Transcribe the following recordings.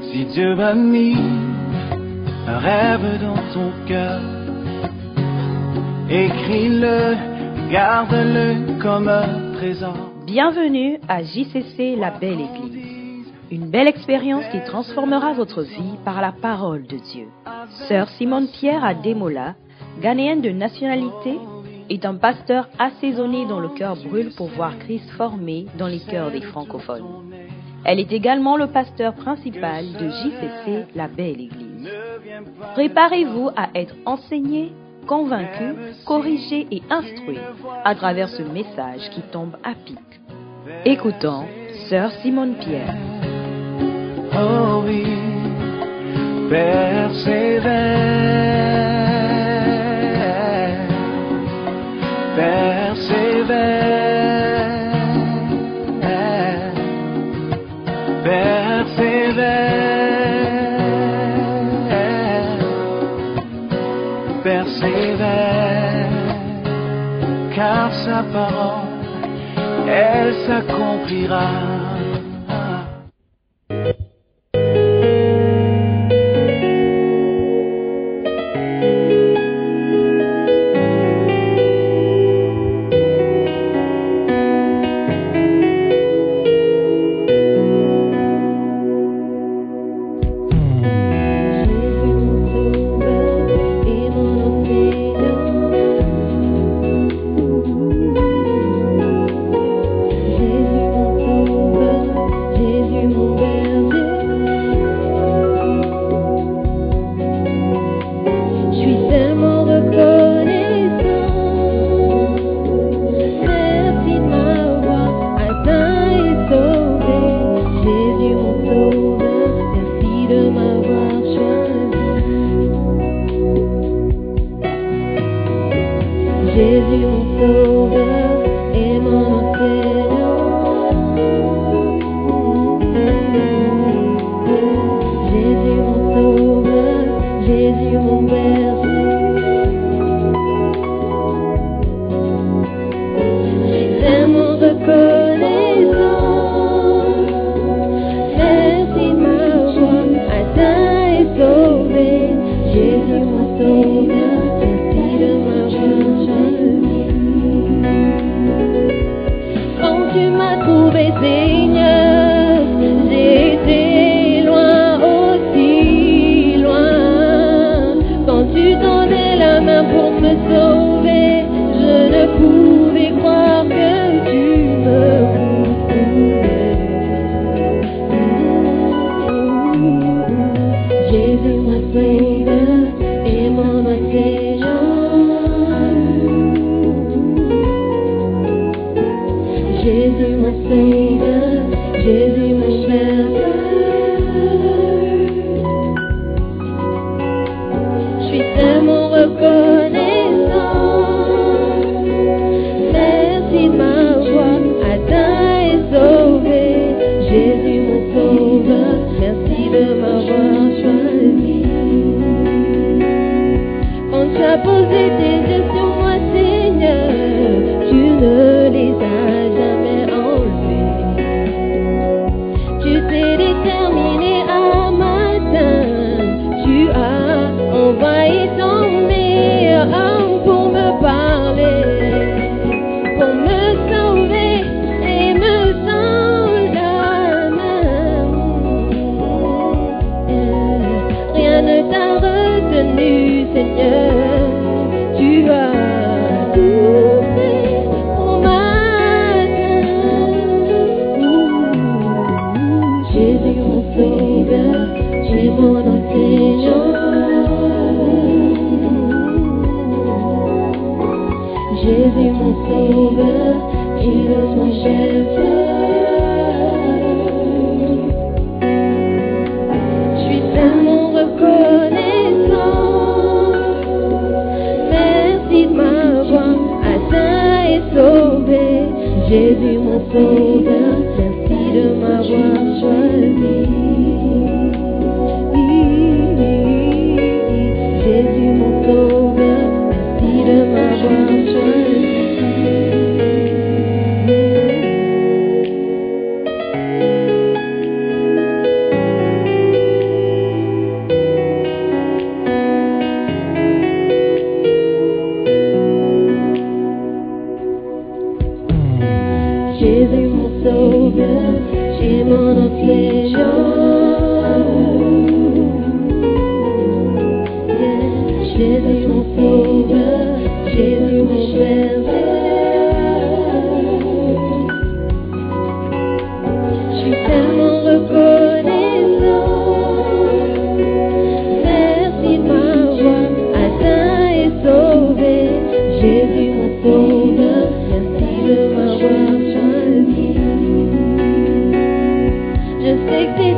Si Dieu m'a mis un rêve dans ton cœur, écris-le, garde-le comme un trésor. Bienvenue à JCC La Belle Église, une belle expérience qui transformera votre vie par la parole de Dieu. Sœur Simone Pierre Ademola, ghanéenne de nationalité, est un pasteur assaisonné dont le cœur brûle pour voir Christ formé dans les cœurs des francophones. Elle est également le pasteur principal de JCC La Belle Église. Préparez-vous à être enseigné, convaincu, corrigé et instruit à travers ce message qui tombe à pic. Écoutons Sœur Simone Pierre. Oh oui, persévère, persévère, persévère, persévère, car sa parole, elle s'accomplira. Jésus mon sauveur, merci de m'avoir choisi. Jésus mon sauveur, merci de m'avoir choisi.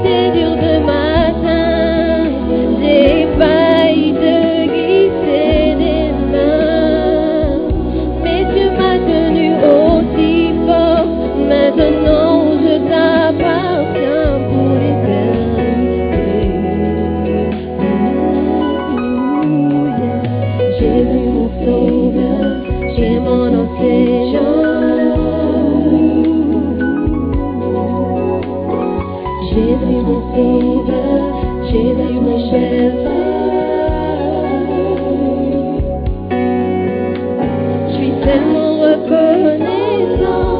c'est dur de matin, j'ai failli te glisser des mains, mais tu m'as tenu aussi fort. Maintenant je t'appartiens pour l'éternité. Jésus mon sauveur, j'ai mon océan. Jésus mon sauveur, Jésus mon chef. Je suis tellement reconnaissant.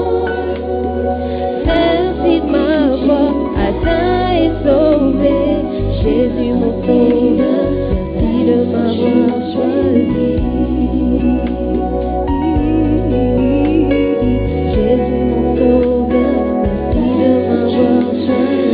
Merci de m'avoir atteint et sauvé. Jésus mon sauveur, merci de m'avoir choisi. Jésus mon sauveur, merci de m'avoir choisi.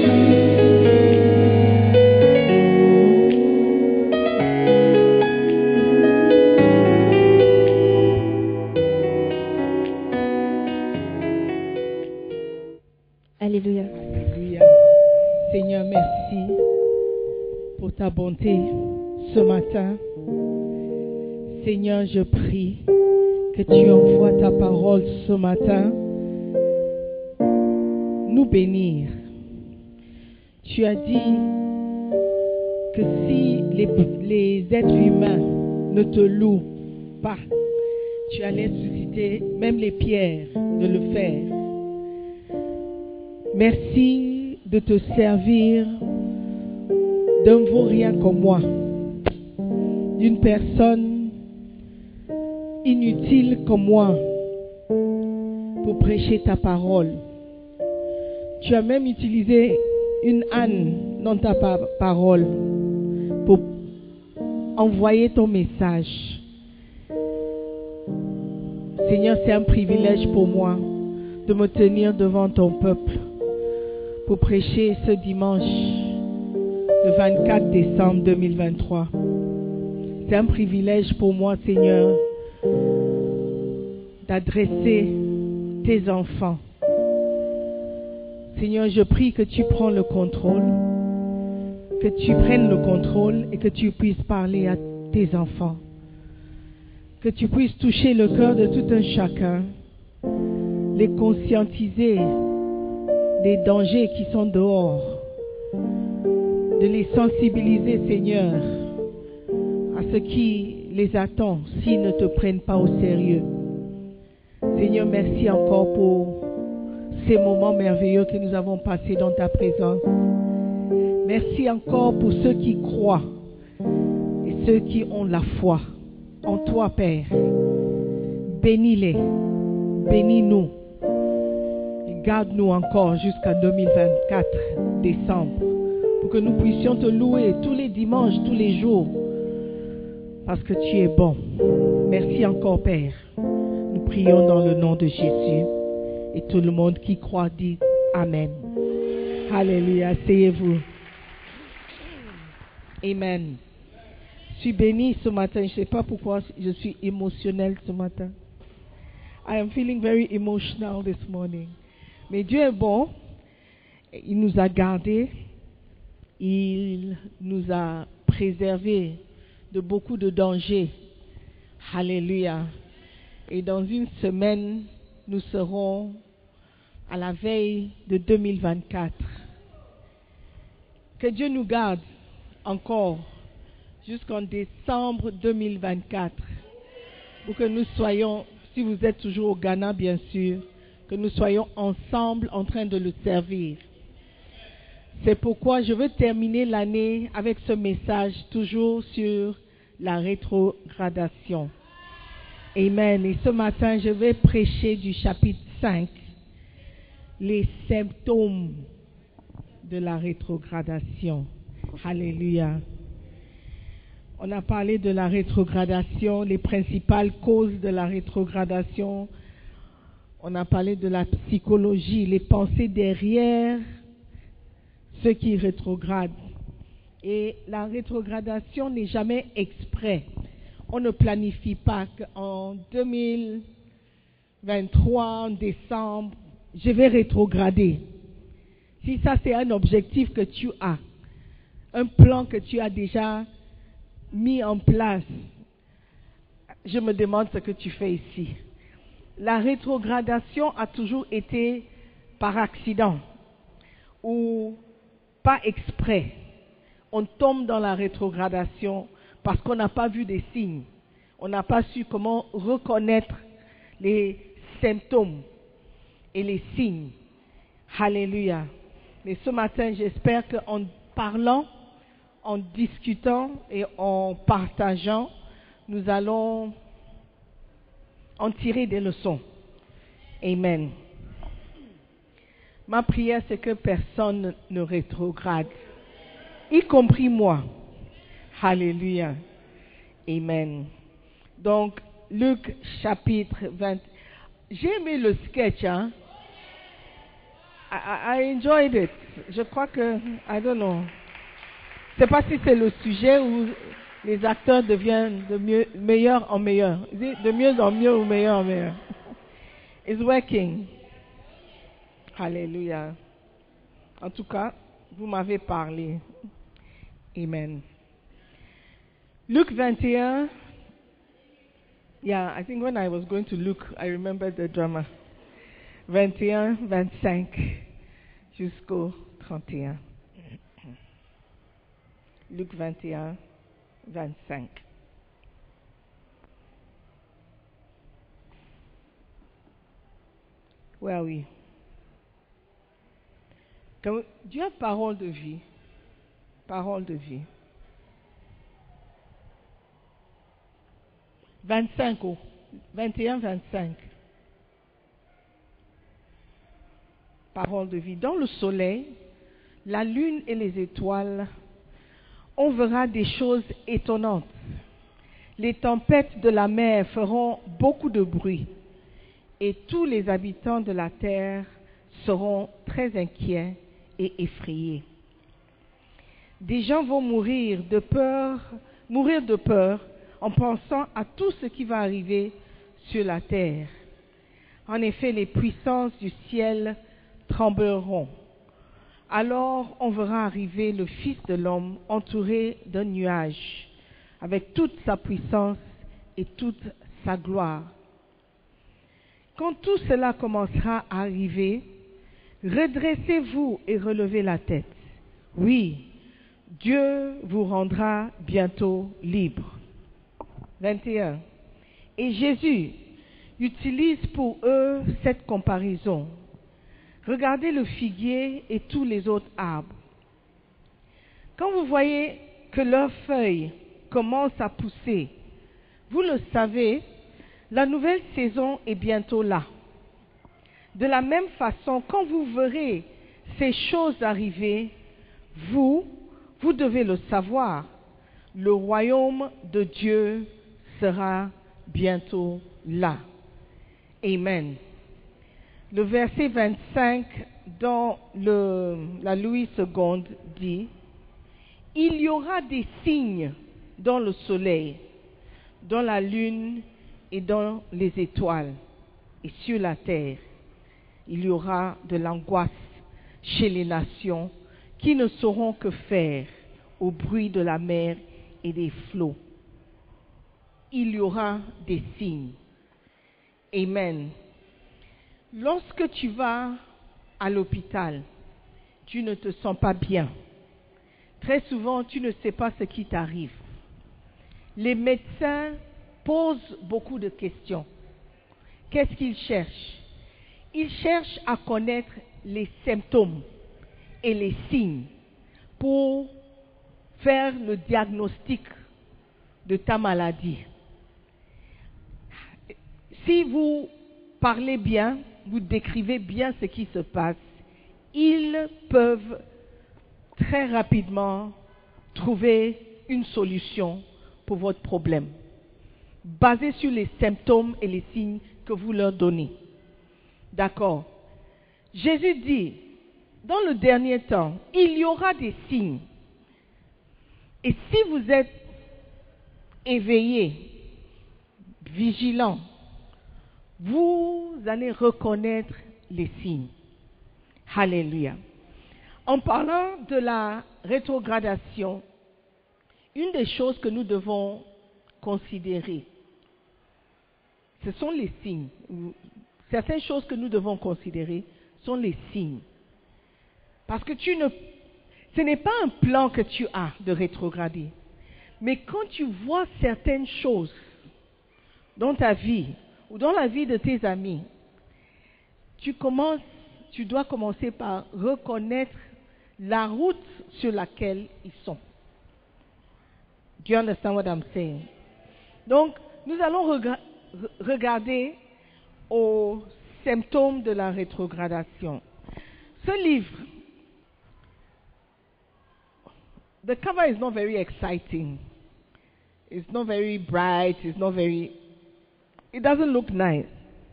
Alléluia. Alléluia. Seigneur, merci pour ta bonté ce matin. Seigneur, je prie que tu envoies ta parole ce matin nous bénir. Tu as dit que si les êtres humains ne te louent pas, tu allais susciter même les pierres de le faire. Merci de te servir d'un vaurien comme moi, d'une personne inutile comme moi, pour prêcher ta parole. Tu as même utilisé une âne dans ta parole pour envoyer ton message. Seigneur, c'est un privilège pour moi de me tenir devant ton peuple pour prêcher ce dimanche, le 24 décembre 2023. C'est un privilège pour moi, Seigneur, d'adresser tes enfants. Seigneur, je prie que tu prends le contrôle, que tu prennes le contrôle et que tu puisses parler à tes enfants. Que tu puisses toucher le cœur de tout un chacun, les conscientiser des dangers qui sont dehors, de les sensibiliser, Seigneur, à ce qui les attend s'ils ne te prennent pas au sérieux. Seigneur, merci encore pour ces moments merveilleux que nous avons passés dans ta présence. Merci encore pour ceux qui croient et ceux qui ont la foi en toi, Père. Bénis-les, bénis-nous. Garde-nous encore jusqu'à 2024, décembre, pour que nous puissions te louer tous les dimanches, tous les jours, parce que tu es bon. Merci encore, Père. Nous prions dans le nom de Jésus. Et tout le monde qui croit dit Amen. Alléluia. Asseyez-vous. Amen. Je suis bénie ce matin. Je ne sais pas pourquoi je suis émotionnelle ce matin. I am feeling very emotional this morning. Mais Dieu est bon, il nous a gardés, il nous a préservés de beaucoup de dangers. Alléluia. Et dans une semaine, nous serons à la veille de 2024. Que Dieu nous garde encore jusqu'en décembre 2024 pour que nous soyons, si vous êtes toujours au Ghana bien sûr, que nous soyons ensemble en train de le servir. C'est pourquoi je veux terminer l'année avec ce message toujours sur la rétrogradation. Amen. Et ce matin, je vais prêcher du chapitre 5, les symptômes de la rétrogradation. Alléluia. On a parlé de la rétrogradation, les principales causes de la rétrogradation. On a parlé de la psychologie, les pensées derrière ceux qui rétrogradent. Et la rétrogradation n'est jamais exprès. On ne planifie pas qu'en 2023, en décembre, je vais rétrograder. Si ça c'est un objectif que tu as, un plan que tu as déjà mis en place, je me demande ce que tu fais ici. La rétrogradation a toujours été par accident ou pas exprès. On tombe dans la rétrogradation parce qu'on n'a pas vu des signes. On n'a pas su comment reconnaître les symptômes et les signes. Alléluia. Mais ce matin, j'espère qu'en parlant, en discutant et en partageant, nous allons en tirer des leçons. Amen. Ma prière, c'est que personne ne rétrograde, y compris moi. Alléluia. Amen. Donc, Luc chapitre 20. J'ai aimé le sketch, hein. I enjoyed it. Je crois que, I don't know. Je ne sais pas si c'est le sujet où les acteurs deviennent de meilleur en meilleur. De mieux en mieux ou meilleur en meilleur. It's working. Alléluia. En tout cas, vous m'avez parlé. Amen. Luc 21. Yeah, I think when I was going to Luke, I remembered the drama. 21, 25 jusqu'au 31. Luc 21, 25. Where are we? Dieu a parole de vie. Parole de vie. 25, 21, 25. Parole de vie. Dans le soleil, la lune et les étoiles, on verra des choses étonnantes. Les tempêtes de la mer feront beaucoup de bruit et tous les habitants de la terre seront très inquiets et effrayés. Des gens vont mourir de peur en pensant à tout ce qui va arriver sur la terre. En effet, les puissances du ciel trembleront. Alors on verra arriver le Fils de l'homme entouré d'un nuage, avec toute sa puissance et toute sa gloire. Quand tout cela commencera à arriver, redressez-vous et relevez la tête. Oui, Dieu vous rendra bientôt libre. 21. Et Jésus utilise pour eux cette comparaison. Regardez le figuier et tous les autres arbres. Quand vous voyez que leurs feuilles commencent à pousser, vous le savez, la nouvelle saison est bientôt là. De la même façon, quand vous verrez ces choses arriver, vous devez le savoir. Le royaume de Dieu sera bientôt là. Amen. Le verset 25 dans la Louis II dit « Il y aura des signes dans le soleil, dans la lune et dans les étoiles, et sur la terre. Il y aura de l'angoisse chez les nations qui ne sauront que faire au bruit de la mer et des flots. Il y aura des signes. » Amen. Lorsque tu vas à l'hôpital, tu ne te sens pas bien. Très souvent, tu ne sais pas ce qui t'arrive. Les médecins posent beaucoup de questions. Qu'est-ce qu'ils cherchent? Ils cherchent à connaître les symptômes et les signes pour faire le diagnostic de ta maladie. Si vous parlez bien, vous décrivez bien ce qui se passe, ils peuvent très rapidement trouver une solution pour votre problème, basée sur les symptômes et les signes que vous leur donnez. D'accord? Jésus dit, dans le dernier temps, il y aura des signes. Et si vous êtes éveillé, vigilant, vous allez reconnaître les signes. Alléluia. En parlant de la rétrogradation, une des choses que nous devons considérer, ce sont les signes. Certaines choses que nous devons considérer sont les signes. Parce que ce n'est pas un plan que tu as de rétrograder. Mais quand tu vois certaines choses dans ta vie ou dans la vie de tes amis, tu dois commencer par reconnaître la route sur laquelle ils sont. Do you understand what I'm saying? Donc, nous allons regarder aux symptômes de la rétrogradation. Ce livre, the cover is not very exciting. It's not very bright. It doesn't look nice.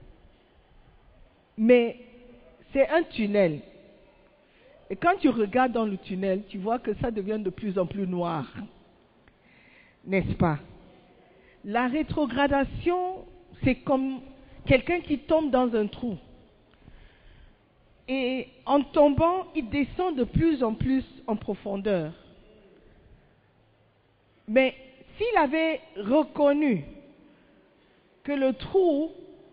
Mais c'est un tunnel. Et quand tu regardes dans le tunnel, tu vois que ça devient de plus en plus noir. N'est-ce pas? La rétrogradation, c'est comme quelqu'un qui tombe dans un trou. Et en tombant, il descend de plus en plus en profondeur. Mais s'il avait reconnu que le trou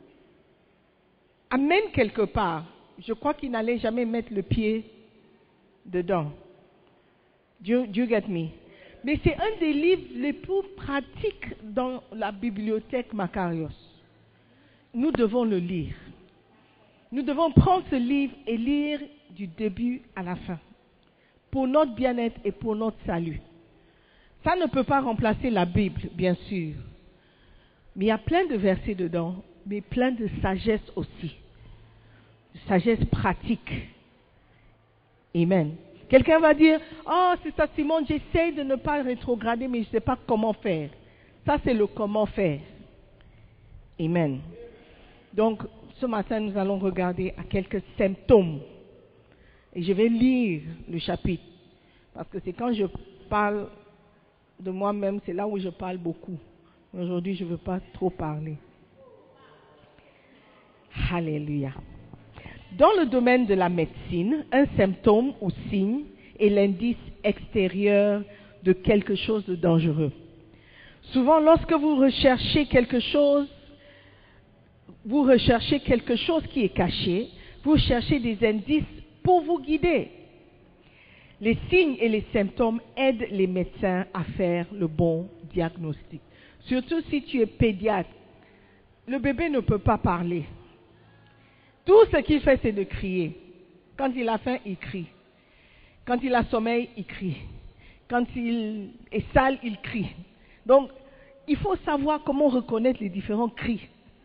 amène quelque part, je crois qu'il n'allait jamais mettre le pied dedans. Do you get me? Mais c'est un des livres les plus pratiques dans la bibliothèque Makarios. Nous devons le lire. Nous devons prendre ce livre et lire du début à la fin, pour notre bien-être et pour notre salut. Ça ne peut pas remplacer la Bible, bien sûr. Mais il y a plein de versets dedans, mais plein de sagesse aussi. De sagesse pratique. Amen. Quelqu'un va dire, oh, c'est ça Simone, j'essaie de ne pas rétrograder, mais je ne sais pas comment faire. Ça, c'est le comment faire. Amen. Donc, ce matin, nous allons regarder à quelques symptômes. Et je vais lire le chapitre. Parce que c'est quand je parle de moi-même, c'est là où je parle beaucoup. Aujourd'hui, je ne veux pas trop parler. Alléluia. Dans le domaine de la médecine, un symptôme ou signe est l'indice extérieur de quelque chose de dangereux. Souvent, lorsque vous recherchez quelque chose qui est caché, vous cherchez des indices pour vous guider. Les signes et les symptômes aident les médecins à faire le bon diagnostic. Surtout si tu es pédiatre. Le bébé ne peut pas parler. Tout ce qu'il fait, c'est de crier. Quand il a faim, il crie. Quand il a sommeil, il crie. Quand il est sale, il crie. Donc, il faut savoir comment reconnaître les différents cris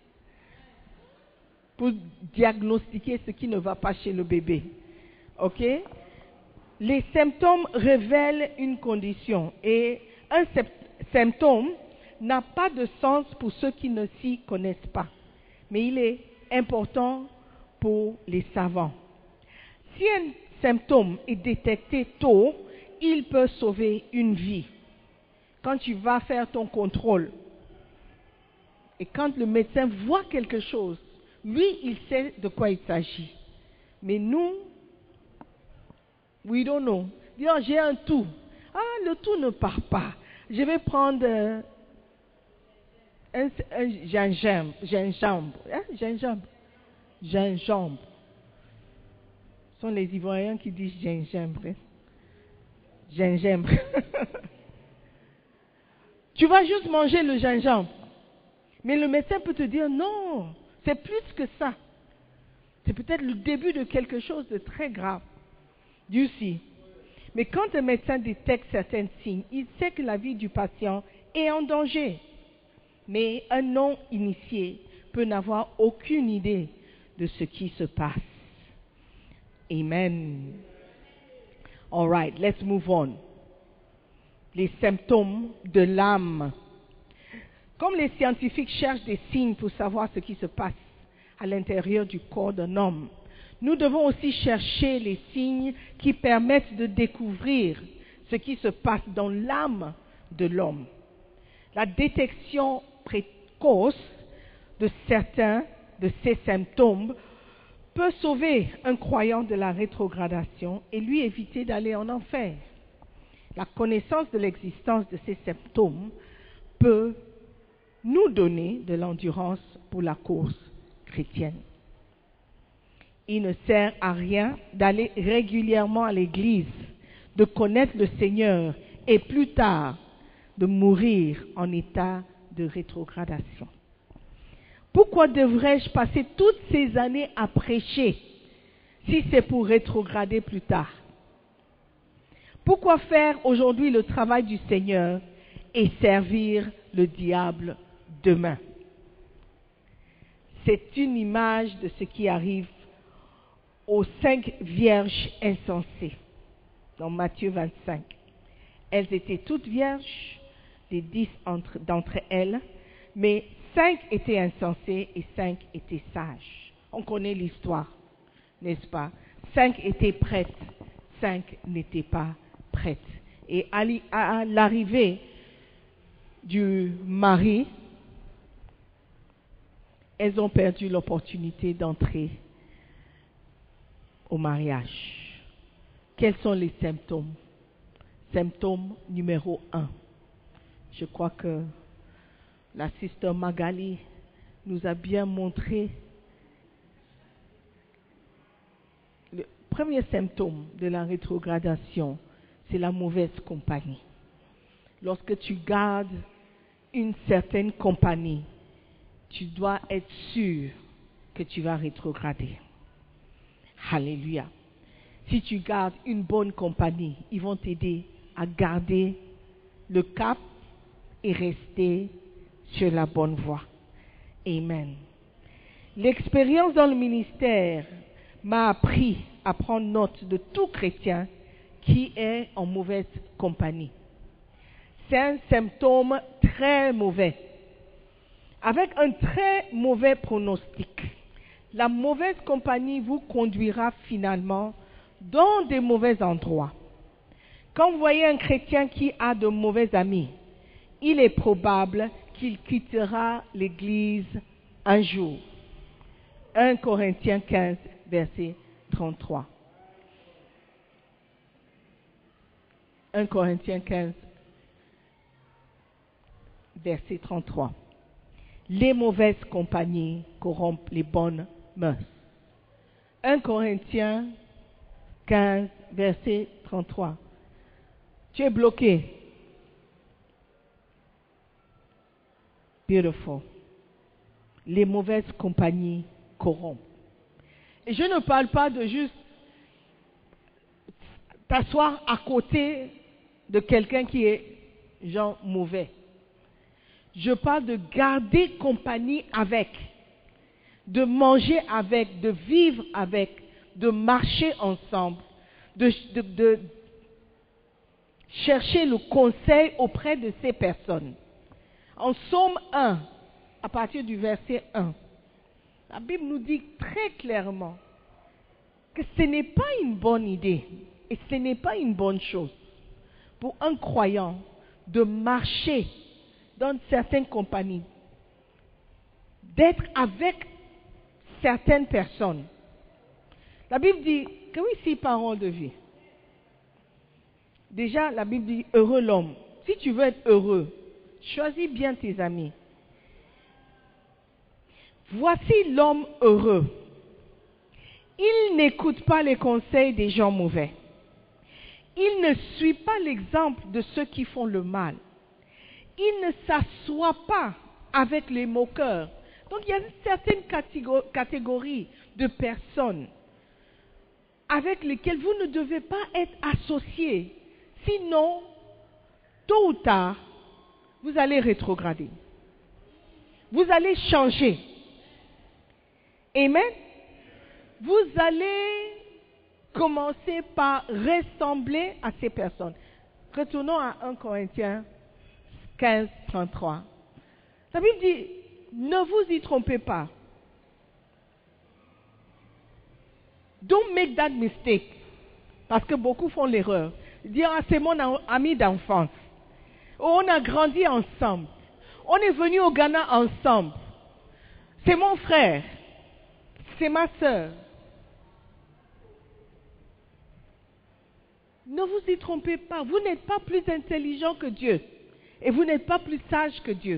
pour diagnostiquer ce qui ne va pas chez le bébé. OK? Les symptômes révèlent une condition et un symptôme n'a pas de sens pour ceux qui ne s'y connaissent pas. Mais il est important pour les savants. Si un symptôme est détecté tôt, il peut sauver une vie. Quand tu vas faire ton contrôle et quand le médecin voit quelque chose, lui, il sait de quoi il s'agit. Mais nous, we don't know. Disons, j'ai un tout. Ah, le tout ne part pas. Je vais prendre un gingembre. Gingembre. Ce sont les Ivoiriens qui disent gingembre. Gingembre. Tu vas juste manger le gingembre. Mais le médecin peut te dire non, c'est plus que ça. C'est peut-être le début de quelque chose de très grave. Dieu sait. Mais quand un médecin détecte certains signes, il sait que la vie du patient est en danger. Mais un non-initié peut n'avoir aucune idée de ce qui se passe. Amen. All right, let's move on. Les symptômes de l'âme. Comme les scientifiques cherchent des signes pour savoir ce qui se passe à l'intérieur du corps d'un homme, nous devons aussi chercher les signes qui permettent de découvrir ce qui se passe dans l'âme de l'homme. La détection précoce de certains de ces symptômes peut sauver un croyant de la rétrogradation et lui éviter d'aller en enfer. La connaissance de l'existence de ces symptômes peut nous donner de l'endurance pour la course chrétienne. Il ne sert à rien d'aller régulièrement à l'église, de connaître le Seigneur et plus tard de mourir en état de rétrogradation. Pourquoi devrais-je passer toutes ces années à prêcher si c'est pour rétrograder plus tard? Pourquoi faire aujourd'hui le travail du Seigneur et servir le diable demain? C'est une image de ce qui arrive aux 5 vierges insensées dans Matthieu 25. Elles étaient toutes vierges, les 10 d'entre elles, mais 5 étaient insensées et 5 étaient sages. On connaît l'histoire, n'est-ce pas? 5 étaient prêtes, 5 n'étaient pas prêtes. Et à l'arrivée du mari, elles ont perdu l'opportunité d'entrer au mariage. Quels sont les symptômes? Symptôme numéro 1. Je crois que la sister Magali nous a bien montré le premier symptôme de la rétrogradation, c'est la mauvaise compagnie. Lorsque tu gardes une certaine compagnie, tu dois être sûr que tu vas rétrograder. Alléluia. Si tu gardes une bonne compagnie, ils vont t'aider à garder le cap et rester sur la bonne voie. Amen. L'expérience dans le ministère m'a appris à prendre note de tout chrétien qui est en mauvaise compagnie. C'est un symptôme très mauvais, avec un très mauvais pronostic. La mauvaise compagnie vous conduira finalement dans des mauvais endroits. Quand vous voyez un chrétien qui a de mauvais amis, il est probable qu'il quittera l'église un jour. 1 Corinthiens 15, verset 33. 1 Corinthiens 15, verset 33. Les mauvaises compagnies corrompent les bonnes mœurs. 1 Corinthiens 15, verset 33. Tu es bloqué. Beautiful. Les mauvaises compagnies corrompent. Et je ne parle pas de juste t'asseoir à côté de quelqu'un qui est genre mauvais. Je parle de garder compagnie avec, de manger avec, de vivre avec, de marcher ensemble, de chercher le conseil auprès de ces personnes. En Psaume 1, à partir du verset 1, la Bible nous dit très clairement que ce n'est pas une bonne idée et ce n'est pas une bonne chose pour un croyant de marcher dans certaines compagnies, d'être avec certaines personnes. La Bible dit que oui, c'est parole de vie. Déjà, la Bible dit heureux l'homme. Si tu veux être heureux, choisis bien tes amis. Voici l'homme heureux. Il n'écoute pas les conseils des gens mauvais. Il ne suit pas l'exemple de ceux qui font le mal. Il ne s'assoit pas avec les moqueurs. Donc il y a une certaine catégorie de personnes avec lesquelles vous ne devez pas être associés. Sinon, tôt ou tard, vous allez rétrograder. Vous allez changer. Amen. Vous allez commencer par ressembler à ces personnes. Retournons à 1 Corinthiens 15, 33. La Bible dit, ne vous y trompez pas. Don't make that mistake. Parce que beaucoup font l'erreur. Dire, ah, c'est mon ami d'enfance. Oh, on a grandi ensemble. On est venu au Ghana ensemble. C'est mon frère. C'est ma sœur. Ne vous y trompez pas. Vous n'êtes pas plus intelligent que Dieu. Et vous n'êtes pas plus sage que Dieu.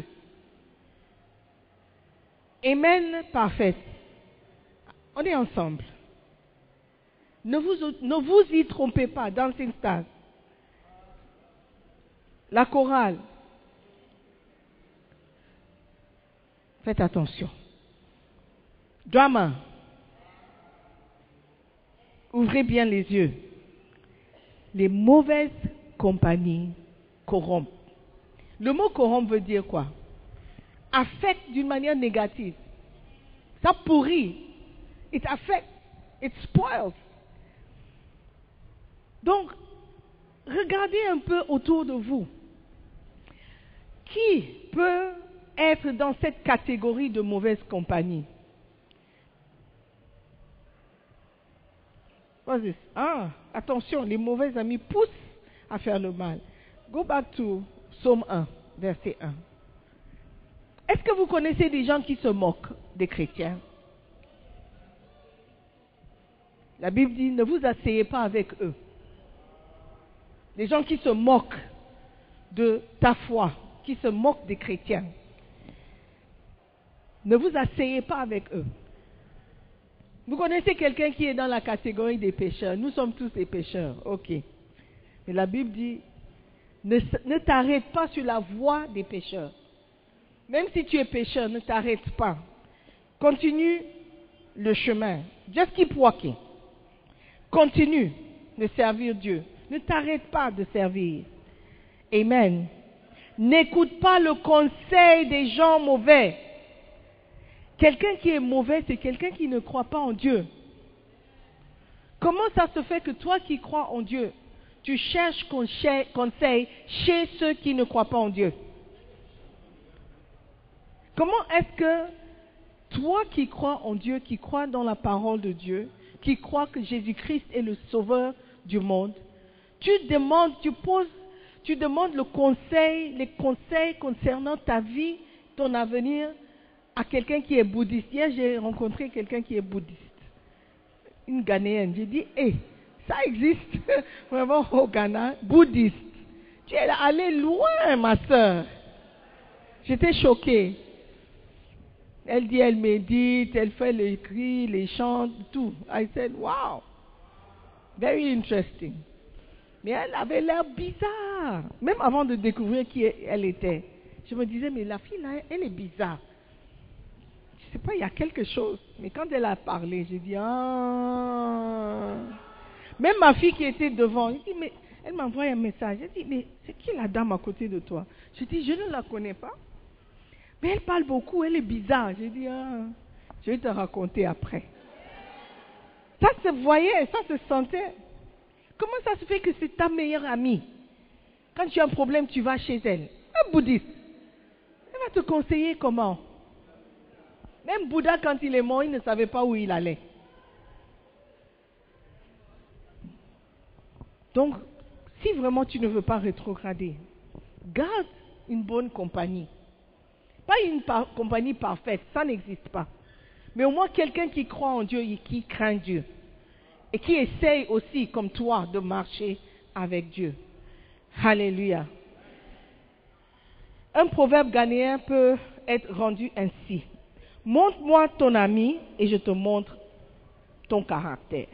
Amen, parfait. On est ensemble. Ne vous y trompez pas. Dancing Stars. La chorale. Faites attention. Drama. Ouvrez bien les yeux. Les mauvaises compagnies corrompent. Le mot corrompre veut dire quoi? Affecte d'une manière négative. Ça pourrit. It affects. It spoils. Donc, regardez un peu autour de vous. Qui peut être dans cette catégorie de mauvaise compagnie? Attention, les mauvais amis poussent à faire le mal. Go back to Psaume 1, verset 1. Est-ce que vous connaissez des gens qui se moquent des chrétiens? La Bible dit, ne vous asseyez pas avec eux. Des gens qui se moquent de ta foi, qui se moquent des chrétiens. Ne vous asseyez pas avec eux. Vous connaissez quelqu'un qui est dans la catégorie des pécheurs. Nous sommes tous des pécheurs, ok. Mais la Bible dit, ne t'arrête pas sur la voie des pécheurs. Même si tu es pécheur, ne t'arrête pas. Continue le chemin. Just keep walking. Continue de servir Dieu. Ne t'arrête pas de servir. Amen. N'écoute pas le conseil des gens mauvais. Quelqu'un qui est mauvais, c'est quelqu'un qui ne croit pas en Dieu. Comment ça se fait que toi qui crois en Dieu, tu cherches conseil chez ceux qui ne croient pas en Dieu? Comment est-ce que toi qui crois en Dieu, qui crois dans la parole de Dieu, qui crois que Jésus-Christ est le sauveur du monde, tu demandes les conseils concernant ta vie, ton avenir, à quelqu'un qui est bouddhiste? Hier, j'ai rencontré quelqu'un qui est bouddhiste, une Ghanéenne. J'ai dit, ça existe vraiment au Ghana, bouddhiste. Tu es allée loin, ma soeur. J'étais choquée. Elle dit, elle médite, elle fait les cris, les chants, tout. I said, wow, very interesting. Mais elle avait l'air bizarre. Même avant de découvrir qui elle était, je me disais, mais la fille là, elle est bizarre. Je ne sais pas, il y a quelque chose. Mais quand elle a parlé, j'ai dit, Même ma fille qui était devant, elle m'a envoyé un message. Elle dit, mais c'est qui la dame à côté de toi? Je dis, je ne la connais pas. Mais elle parle beaucoup, elle est bizarre. J'ai dit, je vais te raconter après. Ça se voyait, ça se sentait. Comment ça se fait que c'est ta meilleure amie? Quand tu as un problème, tu vas chez elle. Un bouddhiste. Elle va te conseiller comment? Même Bouddha, quand il est mort, il ne savait pas où il allait. Donc, si vraiment tu ne veux pas rétrograder, garde une bonne compagnie. Pas une compagnie parfaite, ça n'existe pas. Mais au moins quelqu'un qui croit en Dieu et qui craint Dieu. Et qui essaye aussi, comme toi, de marcher avec Dieu. Alléluia. Un proverbe ghanéen peut être rendu ainsi. Montre-moi ton ami et je te montre ton caractère.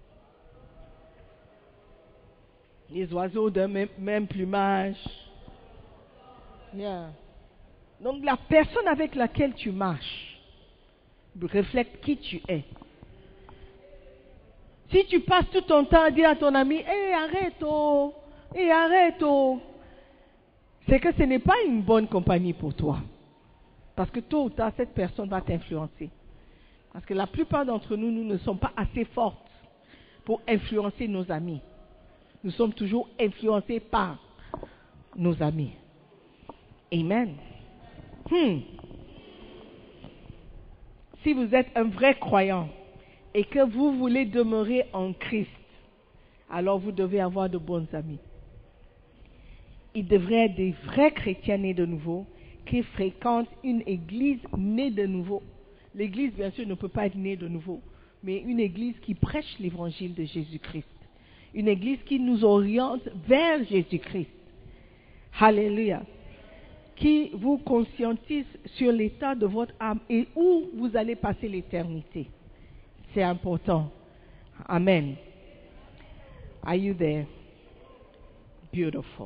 Les oiseaux d'un même plumage. Yeah. Donc la personne avec laquelle tu marches reflète qui tu es. Si tu passes tout ton temps à dire à ton ami, arrête, c'est que ce n'est pas une bonne compagnie pour toi. Parce que tôt ou tard, cette personne va t'influencer. Parce que la plupart d'entre nous, nous ne sommes pas assez fortes pour influencer nos amis. Nous sommes toujours influencés par nos amis. Amen. Si vous êtes un vrai croyant et que vous voulez demeurer en Christ, alors vous devez avoir de bons amis. Ils devraient être des vrais chrétiens nés de nouveau qui fréquentent une église née de nouveau. L'église, bien sûr, ne peut pas être née de nouveau, mais une église qui prêche l'évangile de Jésus-Christ, Une église qui nous oriente vers Jésus-Christ. Alléluia. Qui vous conscientise sur l'état de votre âme et où vous allez passer l'éternité. C'est important. Amen. Are you there? Beautiful.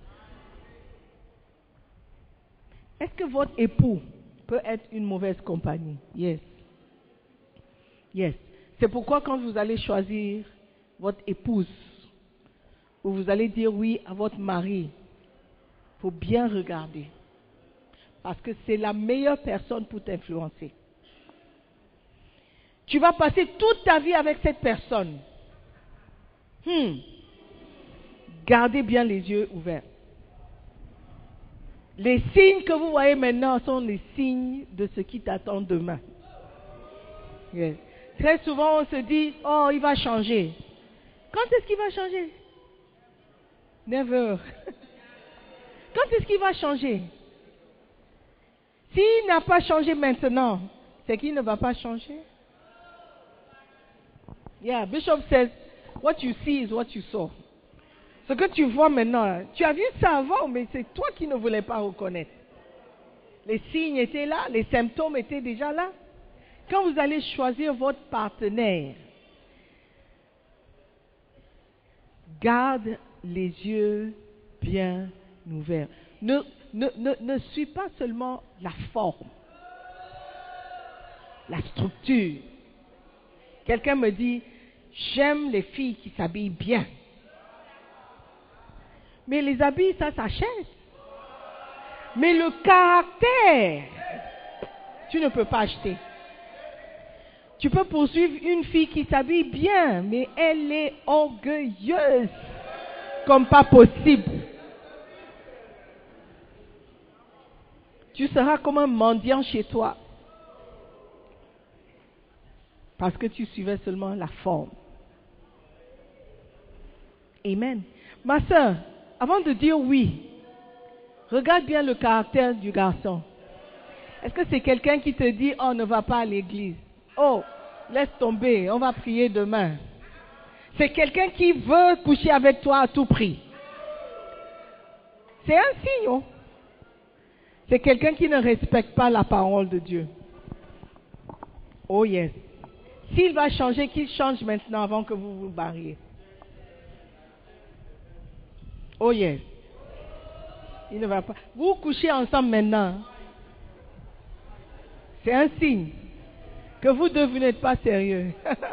Est-ce que votre époux peut être une mauvaise compagnie? Yes. Yes. C'est pourquoi quand vous allez choisir votre épouse, ou vous allez dire oui à votre mari, il faut bien regarder. Parce que c'est la meilleure personne pour t'influencer. Tu vas passer toute ta vie avec cette personne. Gardez bien les yeux ouverts. Les signes que vous voyez maintenant sont les signes de ce qui t'attend demain. Yes. Très souvent, on se dit, oh, il va changer. Quand est-ce qu'il va changer? Never. Quand est-ce qu'il va changer? S'il n'a pas changé maintenant, c'est qu'il ne va pas changer. Yeah, Bishop says, what you see is what you saw. Ce que tu vois maintenant, tu as vu ça avant, mais c'est toi qui ne voulais pas reconnaître. Les signes étaient là, les symptômes étaient déjà là. Quand vous allez choisir votre partenaire, garde les yeux bien ouverts. Ne suis pas seulement la forme, la structure. Quelqu'un me dit, j'aime les filles qui s'habillent bien. Mais les habits, ça s'achète. Mais le caractère, tu ne peux pas acheter. Tu peux poursuivre une fille qui s'habille bien, mais elle est orgueilleuse comme pas possible. Tu seras comme un mendiant chez toi. Parce que tu suivais seulement la forme. Amen. Ma soeur, avant de dire oui, regarde bien le caractère du garçon. Est-ce que c'est quelqu'un qui te dit, oh, ne va pas à l'église? Oh, laisse tomber, on va prier demain. C'est quelqu'un qui veut coucher avec toi à tout prix. C'est un signe, oh. C'est quelqu'un qui ne respecte pas la parole de Dieu. Oh yes. S'il va changer, qu'il change maintenant avant que vous vous barriez. Oh yes. Il ne va pas. Vous couchez ensemble maintenant. C'est un signe que vous deux n'êtes pas sérieux.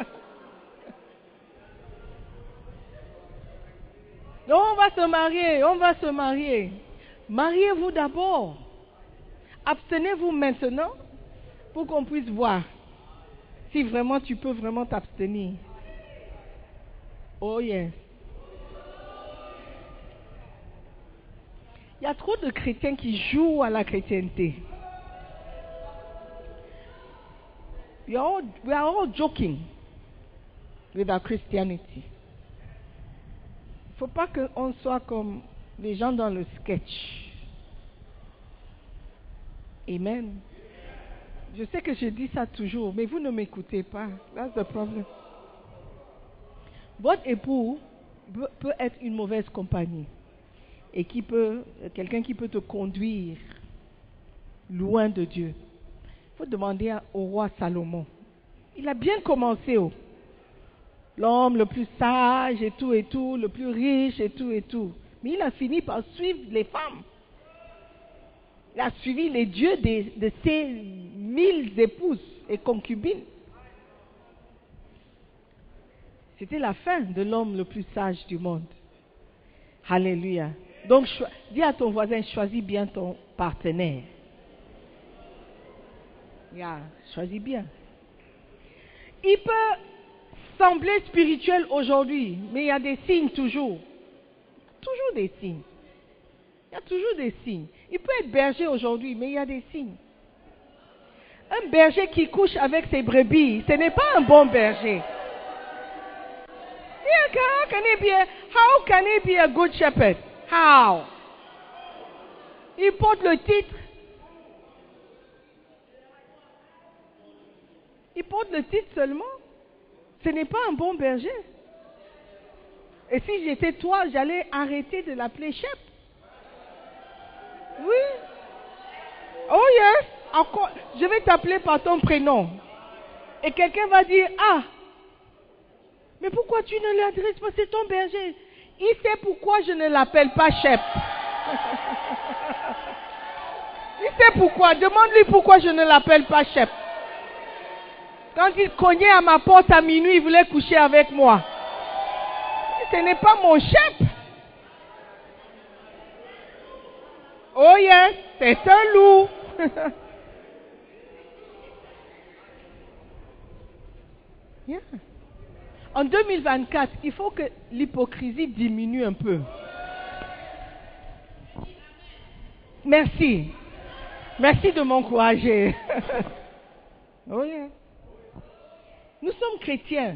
Non, on va se marier. Mariez-vous d'abord. Abstenez-vous maintenant pour qu'on puisse voir si vraiment tu peux vraiment t'abstenir. Oh yes. Il y a trop de chrétiens qui jouent à la chrétienté. We are all joking with our Christianity. Il ne faut pas qu'on soit comme les gens dans le sketch. Amen. Je sais que je dis ça toujours, mais vous ne m'écoutez pas. That's the problem. Votre époux peut être une mauvaise compagnie et quelqu'un qui peut te conduire loin de Dieu. Il faut demander au roi Salomon. Il a bien commencé, l'homme le plus sage et tout, le plus riche et tout. Mais il a fini par suivre les femmes. Il a suivi les dieux de ses 1000 épouses et concubines. C'était la fin de l'homme le plus sage du monde. Alléluia. Donc, dis à ton voisin, choisis bien ton partenaire. Choisis bien. Il peut sembler spirituel aujourd'hui, mais il y a des signes toujours. Toujours des signes. Il y a toujours des signes. Il peut être berger aujourd'hui, mais il y a des signes. Un berger qui couche avec ses brebis, ce n'est pas un bon berger. How can he be a good shepherd? How? Il porte le titre. Il porte le titre seulement. Ce n'est pas un bon berger. Et si j'étais toi, j'allais arrêter de l'appeler chef. Oui. Oh yes. Encore, je vais t'appeler par ton prénom. Et quelqu'un va dire, ah, mais pourquoi tu ne l'adresses pas? C'est ton berger. Il sait pourquoi je ne l'appelle pas chef. Il sait pourquoi. Demande-lui pourquoi je ne l'appelle pas chef. Quand il cognait à ma porte à minuit, il voulait coucher avec moi. Ce n'est pas mon chef. Oh yes, c'est un loup. Yeah. En 2024, il faut que l'hypocrisie diminue un peu. Merci. Merci de m'encourager. Oh yeah. Nous sommes chrétiens.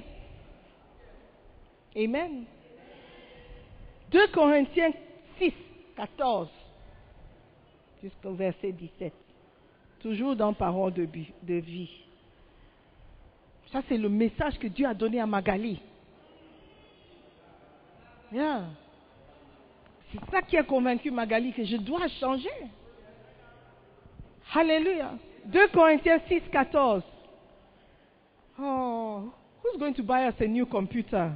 Amen. 2 Corinthiens 6, 14 jusqu'au verset 17. Toujours dans Parole de vie. Ça, c'est le message que Dieu a donné à Magali. Yeah. C'est ça qui a convaincu Magali que je dois changer. Alléluia. 2 Corinthiens 6, 14. Oh, who's going to buy us a new computer?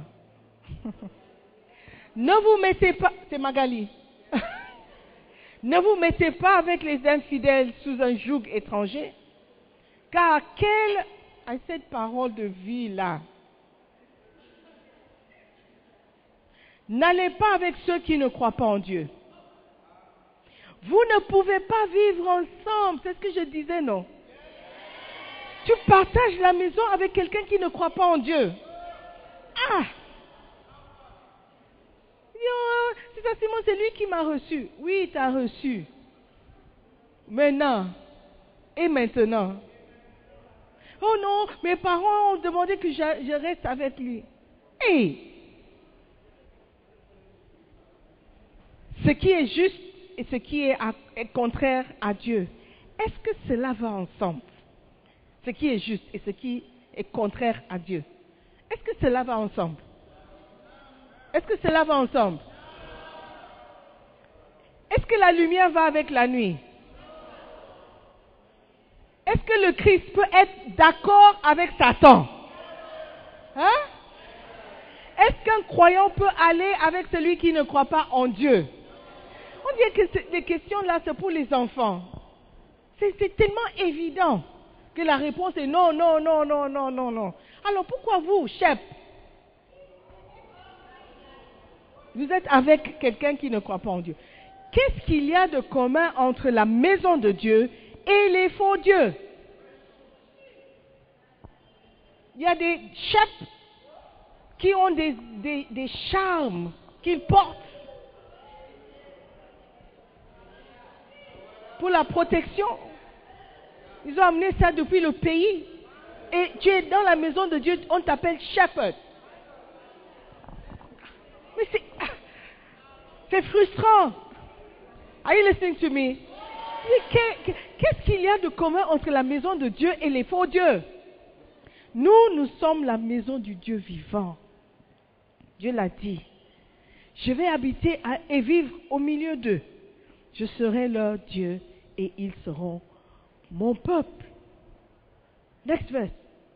Ne vous mettez pas, c'est Magali. Ne vous mettez pas avec les infidèles sous un joug étranger, car quelle est cette parole de vie là? N'allez pas avec ceux qui ne croient pas en Dieu. Vous ne pouvez pas vivre ensemble, c'est ce que je disais, non? Tu partages la maison avec quelqu'un qui ne croit pas en Dieu. Ah! C'est ça, Simon, c'est lui qui m'a reçu. Oui, il t'a reçu. Maintenant. Et maintenant. Oh non, mes parents ont demandé que je reste avec lui. Hey! Ce qui est juste et ce qui est contraire à Dieu, est-ce que cela va ensemble? Ce qui est juste et ce qui est contraire à Dieu. Est-ce que cela va ensemble? Est-ce que cela va ensemble? Est-ce que la lumière va avec la nuit? Est-ce que le Christ peut être d'accord avec Satan? Hein? Est-ce qu'un croyant peut aller avec celui qui ne croit pas en Dieu? On dit que les questions là, c'est pour les enfants. C'est tellement évident que la réponse est non, non, non, non, non, non, non. Alors pourquoi vous, chef, vous êtes avec quelqu'un qui ne croit pas en Dieu? Qu'est-ce qu'il y a de commun entre la maison de Dieu et les faux dieux? Il y a des chefs qui ont des charmes qu'ils portent pour la protection. Ils ont amené ça depuis le pays. Et tu es dans la maison de Dieu, on t'appelle shepherd. Mais c'est frustrant. Are you listening to me? Qu'est-ce qu'il y a de commun entre la maison de Dieu et les faux dieux? Nous sommes la maison du Dieu vivant. Dieu l'a dit. Je vais habiter et vivre au milieu d'eux. Je serai leur Dieu et ils seront mon peuple. Next verse.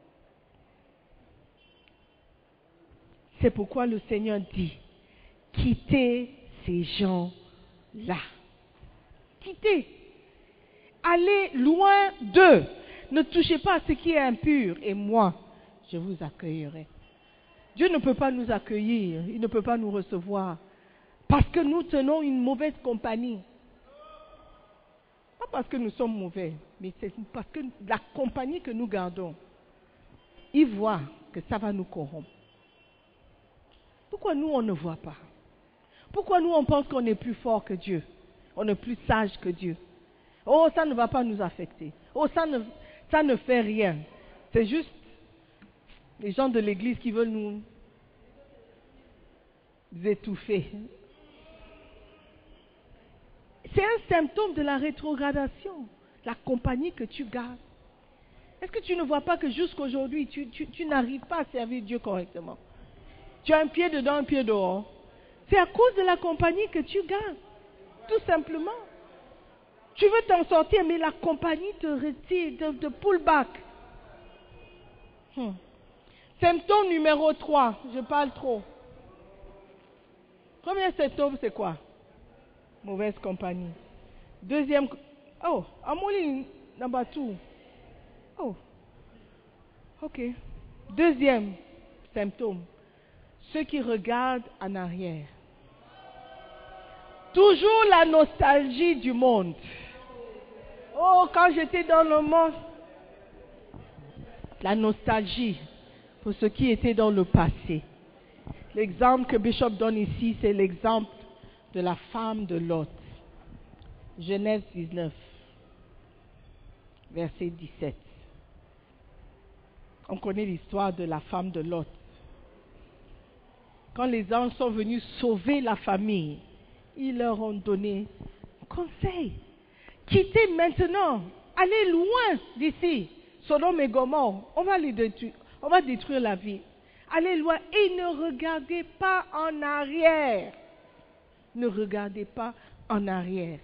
C'est pourquoi le Seigneur dit, quittez ces gens-là. Quittez. Allez loin d'eux. Ne touchez pas à ce qui est impur et moi, je vous accueillerai. Dieu ne peut pas nous accueillir, il ne peut pas nous recevoir parce que nous tenons une mauvaise compagnie. Pas parce que nous sommes mauvais, mais c'est parce que la compagnie que nous gardons, il voit que ça va nous corrompre. Pourquoi nous, on ne voit pas? Pourquoi nous, on pense qu'on est plus fort que Dieu? On est plus sage que Dieu? Oh, ça ne va pas nous affecter. Oh, ça ne fait rien. C'est juste les gens de l'église qui veulent nous étouffer. C'est un symptôme de la rétrogradation, la compagnie que tu gardes. Est-ce que tu ne vois pas que jusqu'aujourd'hui, tu n'arrives pas à servir Dieu correctement? Tu as un pied dedans, un pied dehors. C'est à cause de la compagnie que tu gagnes. Tout simplement. Tu veux t'en sortir, mais la compagnie te retire, te pull back. Symptôme numéro 3. Je parle trop. Premier symptôme, c'est quoi? Mauvaise compagnie. Deuxième... Oh, I'm only number 2. Oh. Ok. Deuxième symptôme. Ceux qui regardent en arrière. Toujours la nostalgie du monde. Oh, quand j'étais dans le monde. La nostalgie pour ce qui était dans le passé. L'exemple que Bishop donne ici, c'est l'exemple de la femme de Lot. Genèse 19, verset 17. On connaît l'histoire de la femme de Lot. Quand les anges sont venus sauver la famille, ils leur ont donné un conseil. Quittez maintenant, allez loin d'ici. Sodome et Gomorrhe, on va détruire la ville. Allez loin et ne regardez pas en arrière. Ne regardez pas en arrière.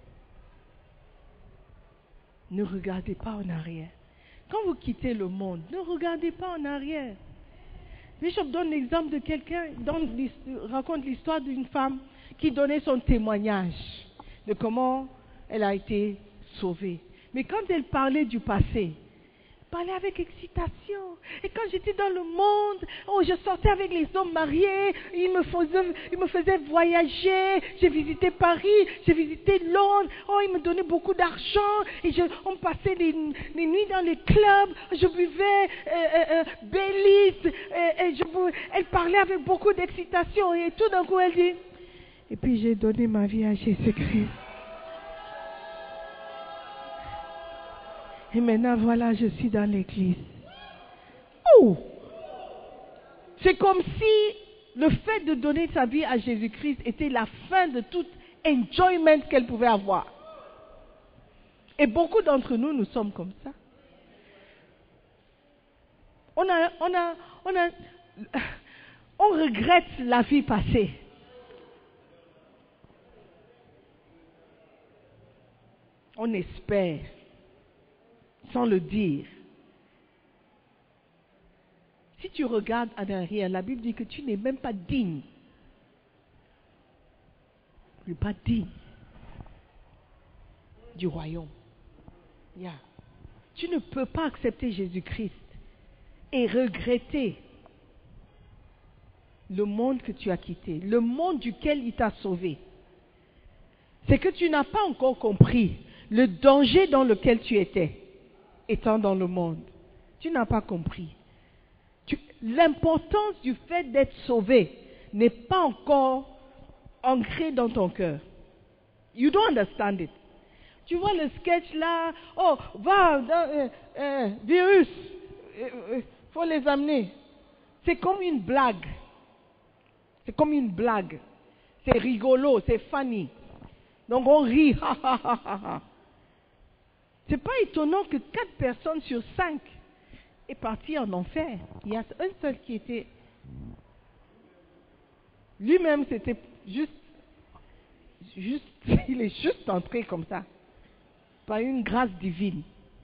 Ne regardez pas en arrière. Quand vous quittez le monde, ne regardez pas en arrière. Bishop donne l'exemple de quelqu'un, raconte l'histoire d'une femme qui donnait son témoignage de comment elle a été sauvée. Mais quand elle parlait du passé, parlait avec excitation. Et quand j'étais dans le monde, oh, je sortais avec les hommes mariés, ils me faisaient voyager, j'ai visité Paris, j'ai visité Londres, oh, ils me donnaient beaucoup d'argent, et on passait les nuits dans les clubs, je buvais Baileys, elle parlait avec beaucoup d'excitation, et tout d'un coup elle dit, et puis j'ai donné ma vie à Jésus-Christ. Et maintenant, voilà, je suis dans l'église. Oh! C'est comme si le fait de donner sa vie à Jésus-Christ était la fin de tout enjoyment qu'elle pouvait avoir. Et beaucoup d'entre nous, nous sommes comme ça. On regrette la vie passée. On espère. Sans le dire. Si tu regardes en arrière, la Bible dit que tu n'es même pas digne. Tu n'es pas digne du royaume. Yeah. Tu ne peux pas accepter Jésus-Christ et regretter le monde que tu as quitté, le monde duquel il t'a sauvé. C'est que tu n'as pas encore compris le danger dans lequel tu étais. Étant dans le monde. Tu n'as pas compris. L'importance du fait d'être sauvé n'est pas encore ancrée dans ton cœur. You don't understand it. Tu vois le sketch là, oh, va, virus, faut les amener. C'est comme une blague. C'est comme une blague. C'est rigolo, c'est funny. Donc on rit, ha ha ha ha ha. C'est pas étonnant que 4 personnes sur 5 aient parti en enfer. Il y a un seul qui était... Lui-même, c'était juste... Il est juste entré comme ça. Par une grâce divine.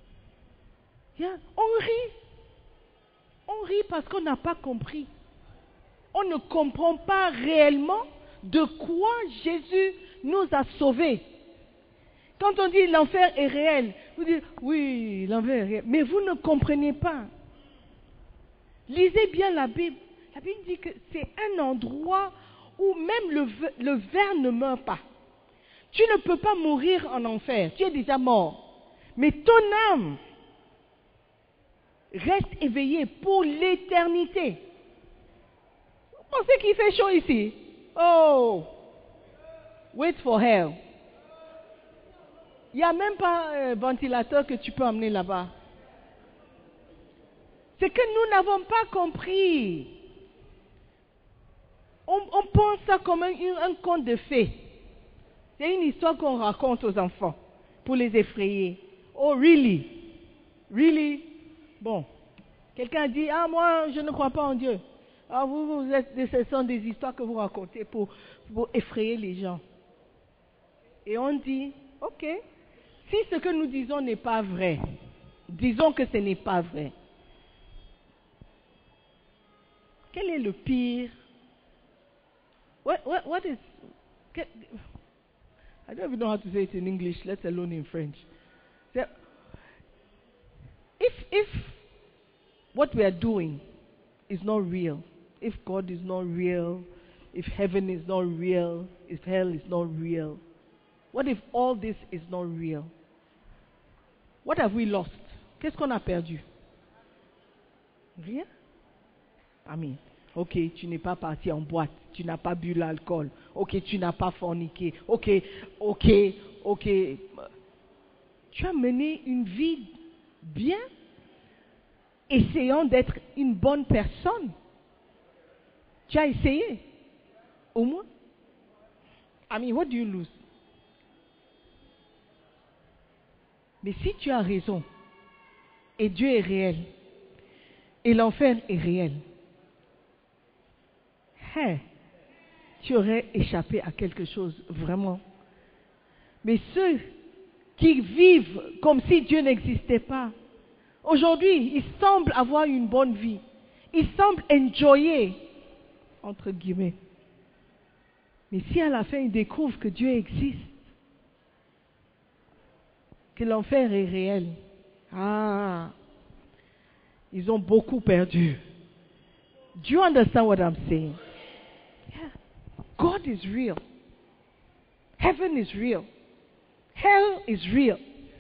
On rit. On rit parce qu'on n'a pas compris. On ne comprend pas réellement de quoi Jésus nous a sauvés. Quand on dit l'enfer est réel, vous dites, oui, l'enfer est réel. Mais vous ne comprenez pas. Lisez bien la Bible. La Bible dit que c'est un endroit où même le ver ne meurt pas. Tu ne peux pas mourir en enfer. Tu es déjà mort. Mais ton âme reste éveillée pour l'éternité. Vous pensez qu'il fait chaud ici? Oh! Wait for hell. Il n'y a même pas un ventilateur que tu peux emmener là-bas. C'est que nous n'avons pas compris. On pense ça comme un conte de fées. C'est une histoire qu'on raconte aux enfants pour les effrayer. Oh, really? Really? Bon. Quelqu'un dit, ah, moi, je ne crois pas en Dieu. Alors ce sont des histoires que vous racontez pour effrayer les gens. Et on dit, ok, si ce que nous disons n'est pas vrai, disons que ce n'est pas vrai. Quel est le pire? What is? I don't even know how to say it in English, let alone in French. So, if what we are doing is not real, if God is not real, if heaven is not real, if hell is not real, what if all this is not real? What have we lost? Qu'est-ce qu'on a perdu? Rien. Amen. Ok, tu n'es pas parti en boîte, tu n'as pas bu l'alcool, ok, tu n'as pas forniqué, ok. Tu as mené une vie bien, essayant d'être une bonne personne. Tu as essayé, au moins. I mean, what do you lose? Mais si tu as raison, et Dieu est réel, et l'enfer est réel, tu aurais échappé à quelque chose, vraiment. Mais ceux qui vivent comme si Dieu n'existait pas, aujourd'hui, ils semblent avoir une bonne vie. Ils semblent enjoyer, entre guillemets. Mais si à la fin, ils découvrent que Dieu existe, que l'enfer est réel, ils ont beaucoup perdu. Do you understand what I'm saying? Yeah. God is real. Heaven is real. Hell is real.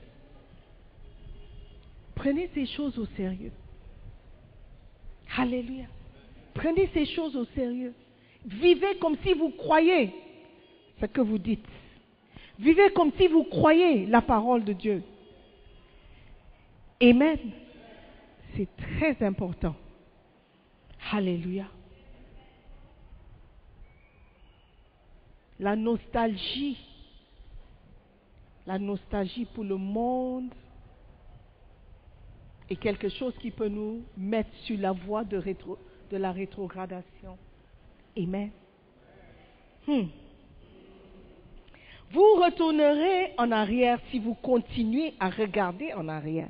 Prenez ces choses au sérieux. Alléluia. Prenez ces choses au sérieux. Vivez comme si vous croyez ce que vous dites. Vivez comme si vous croyez la parole de Dieu. Amen. C'est très important. Alléluia. La nostalgie pour le monde est quelque chose qui peut nous mettre sur la voie de la rétrogradation. Amen. Vous retournerez en arrière si vous continuez à regarder en arrière.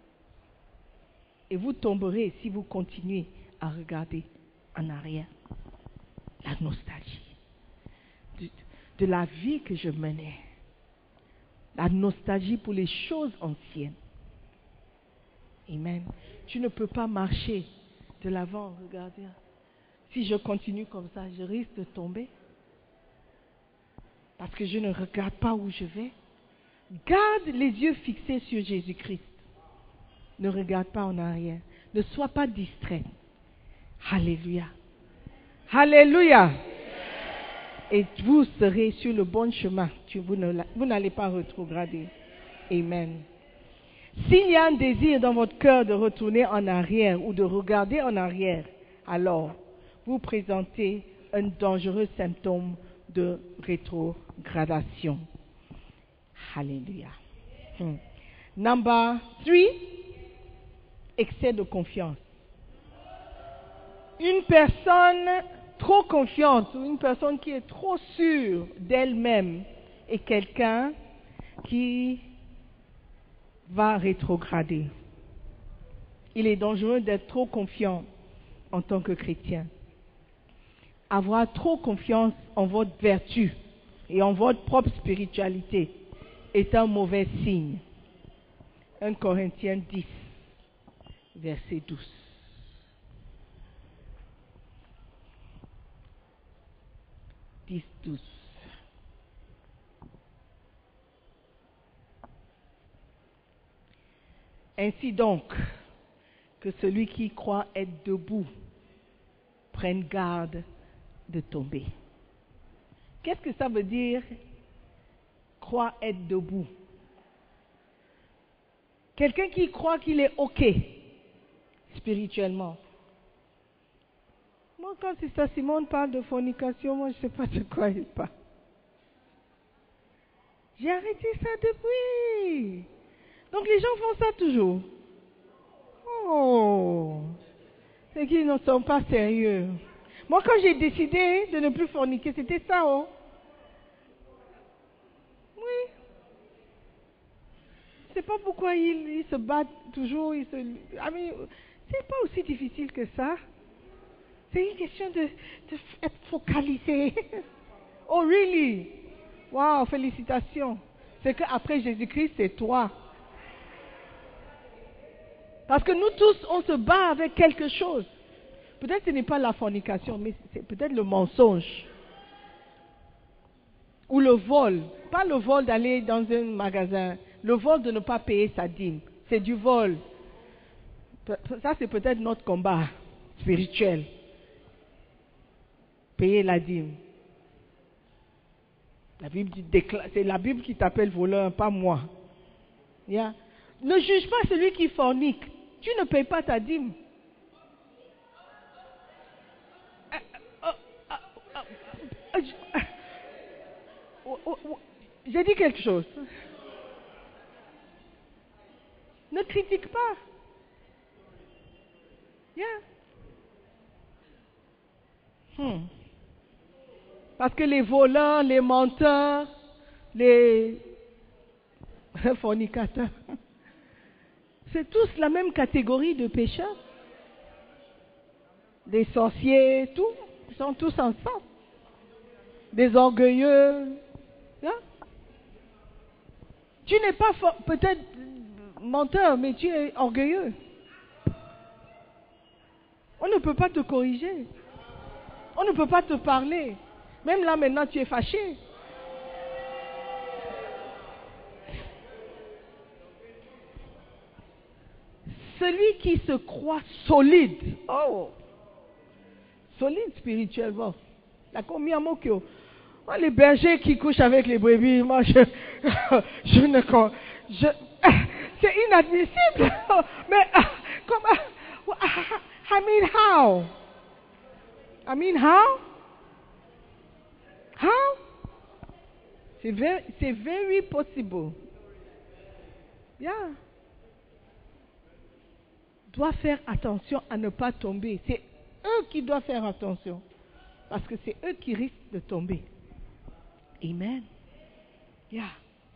Et vous tomberez si vous continuez à regarder en arrière. La nostalgie de la vie que je menais. La nostalgie pour les choses anciennes. Amen. Tu ne peux pas marcher de l'avant, regardez. Si je continue comme ça, je risque de tomber. Parce que je ne regarde pas où je vais. Garde les yeux fixés sur Jésus-Christ. Ne regarde pas en arrière. Ne sois pas distrait. Alléluia. Alléluia. Et vous serez sur le bon chemin. Vous n'allez pas rétrograder. Amen. S'il y a un désir dans votre cœur de retourner en arrière ou de regarder en arrière, alors vous présentez un dangereux symptôme de rétrogradation. Alléluia. Number 3, excès de confiance. Une personne trop confiante ou une personne qui est trop sûre d'elle-même est quelqu'un qui va rétrograder. Il est dangereux d'être trop confiant en tant que chrétien. Avoir trop confiance en votre vertu et en votre propre spiritualité est un mauvais signe. 1 Corinthiens 10, verset 12. Ainsi donc, que celui qui croit être debout prenne garde de tomber. Qu'est-ce que ça veut dire, croire être debout? Quelqu'un qui croit qu'il est OK spirituellement. Moi, quand Sister Simone parle de fornication, moi, je ne sais pas de quoi il parle. J'ai arrêté ça depuis. Donc, les gens font ça toujours. Oh, C'est qu'ils ne sont pas sérieux. Moi, quand j'ai décidé de ne plus forniquer, c'était ça, oh. Oui. Je ne sais pas pourquoi ils se battent toujours. C'est pas aussi difficile que ça. C'est une question d'être focalisé. Oh, really? Wow, félicitations. C'est qu'après Jésus-Christ, c'est toi. Parce que nous tous, on se bat avec quelque chose. Peut-être que ce n'est pas la fornication, mais c'est peut-être le mensonge. Ou le vol. Pas le vol d'aller dans un magasin. Le vol de ne pas payer sa dîme. C'est du vol. Ça, c'est peut-être notre combat spirituel. Payer la dîme. La Bible dit, c'est la Bible qui t'appelle voleur, pas moi. Yeah. Ne juge pas celui qui fornique. Tu ne payes pas ta dîme. J'ai dit quelque chose. Ne critique pas. Yeah. Parce que les voleurs, les menteurs, les fornicateurs, c'est tous la même catégorie de pécheurs. Des sorciers, tout, ils sont tous ensemble. Des orgueilleux. Hein? Tu n'es pas peut-être menteur, mais tu es orgueilleux. On ne peut pas te corriger. On ne peut pas te parler. Même là, maintenant, tu es fâché. Celui qui se croit solide. Oh! Solide spirituellement. La combien de mots? Les bergers qui couchent avec les brebis, moi, je ne crois. C'est inadmissible. Mais, comment? I mean, how? I mean, how? How? C'est very possible. Yeah. Doit faire attention à ne pas tomber. C'est eux qui doivent faire attention. Parce que c'est eux qui risquent de tomber. Amen. Yeah.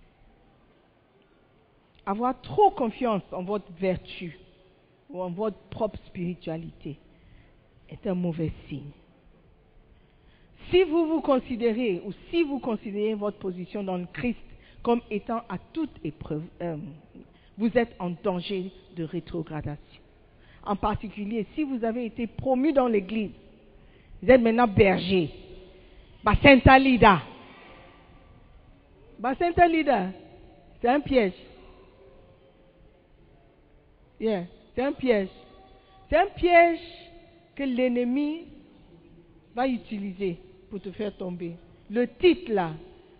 Avoir trop confiance en votre vertu ou en votre propre spiritualité est un mauvais signe. Si vous vous considérez ou si vous considérez votre position dans le Christ comme étant à toute épreuve, vous êtes en danger de rétrogradation. En particulier, si vous avez été promu dans l'église, vous êtes maintenant berger. Sainte Lida. Sainte Lida, c'est un piège. Yeah, c'est un piège. C'est un piège que l'ennemi va utiliser pour te faire tomber. Le titre là,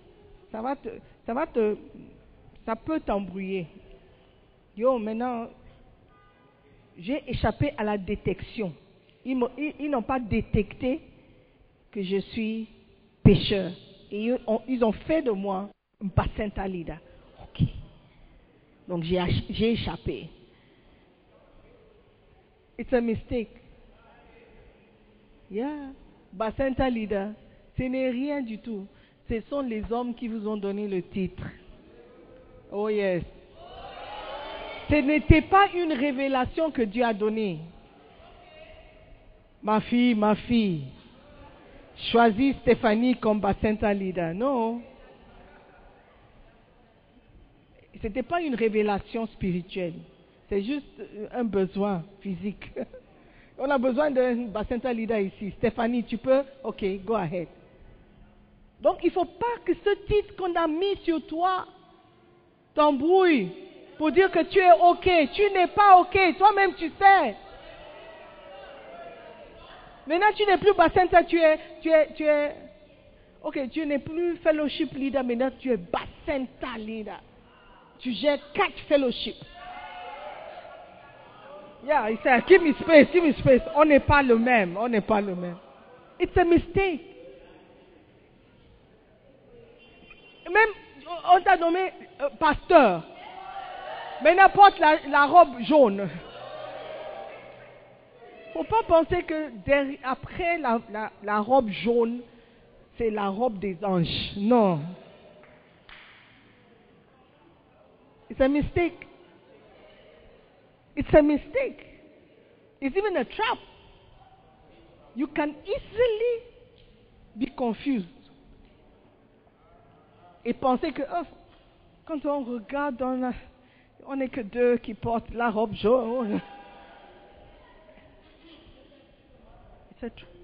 ça peut t'embrouiller. Yo, maintenant, j'ai échappé à la détection. Ils n'ont pas détecté que je suis pécheur. Et ils ont fait de moi un bassin talida. Ok. Donc j'ai échappé. It's a mistake. Yeah. Bassin talida, ce n'est rien du tout. Ce sont les hommes qui vous ont donné le titre. Oh yes. Ce n'était pas une révélation que Dieu a donnée. Ma fille, choisis Stéphanie comme Basenta Lida. Non. Ce n'était pas une révélation spirituelle. C'est juste un besoin physique. On a besoin d'un Basenta Lida ici. Stéphanie, tu peux? Ok, go ahead. Donc, il ne faut pas que ce titre qu'on a mis sur toi t'embrouille pour dire que tu es ok. Tu n'es pas ok. Toi-même, tu sais. Maintenant, tu n'es plus Basenta, tu es. Ok, tu n'es plus fellowship leader, maintenant tu es Basenta leader. Tu gères 4 fellowships. Yeah, il sait, give me space. On n'est pas le même. It's a mistake. Même, on t'a nommé pasteur. Maintenant, porte la robe jaune. faut pas penser que après la robe jaune, c'est la robe des anges. Non. It's a mistake. It's a mistake. It's even a trap. You can easily be confused. Et penser que quand on regarde, on n'est que deux qui portent la robe jaune. It's a trap.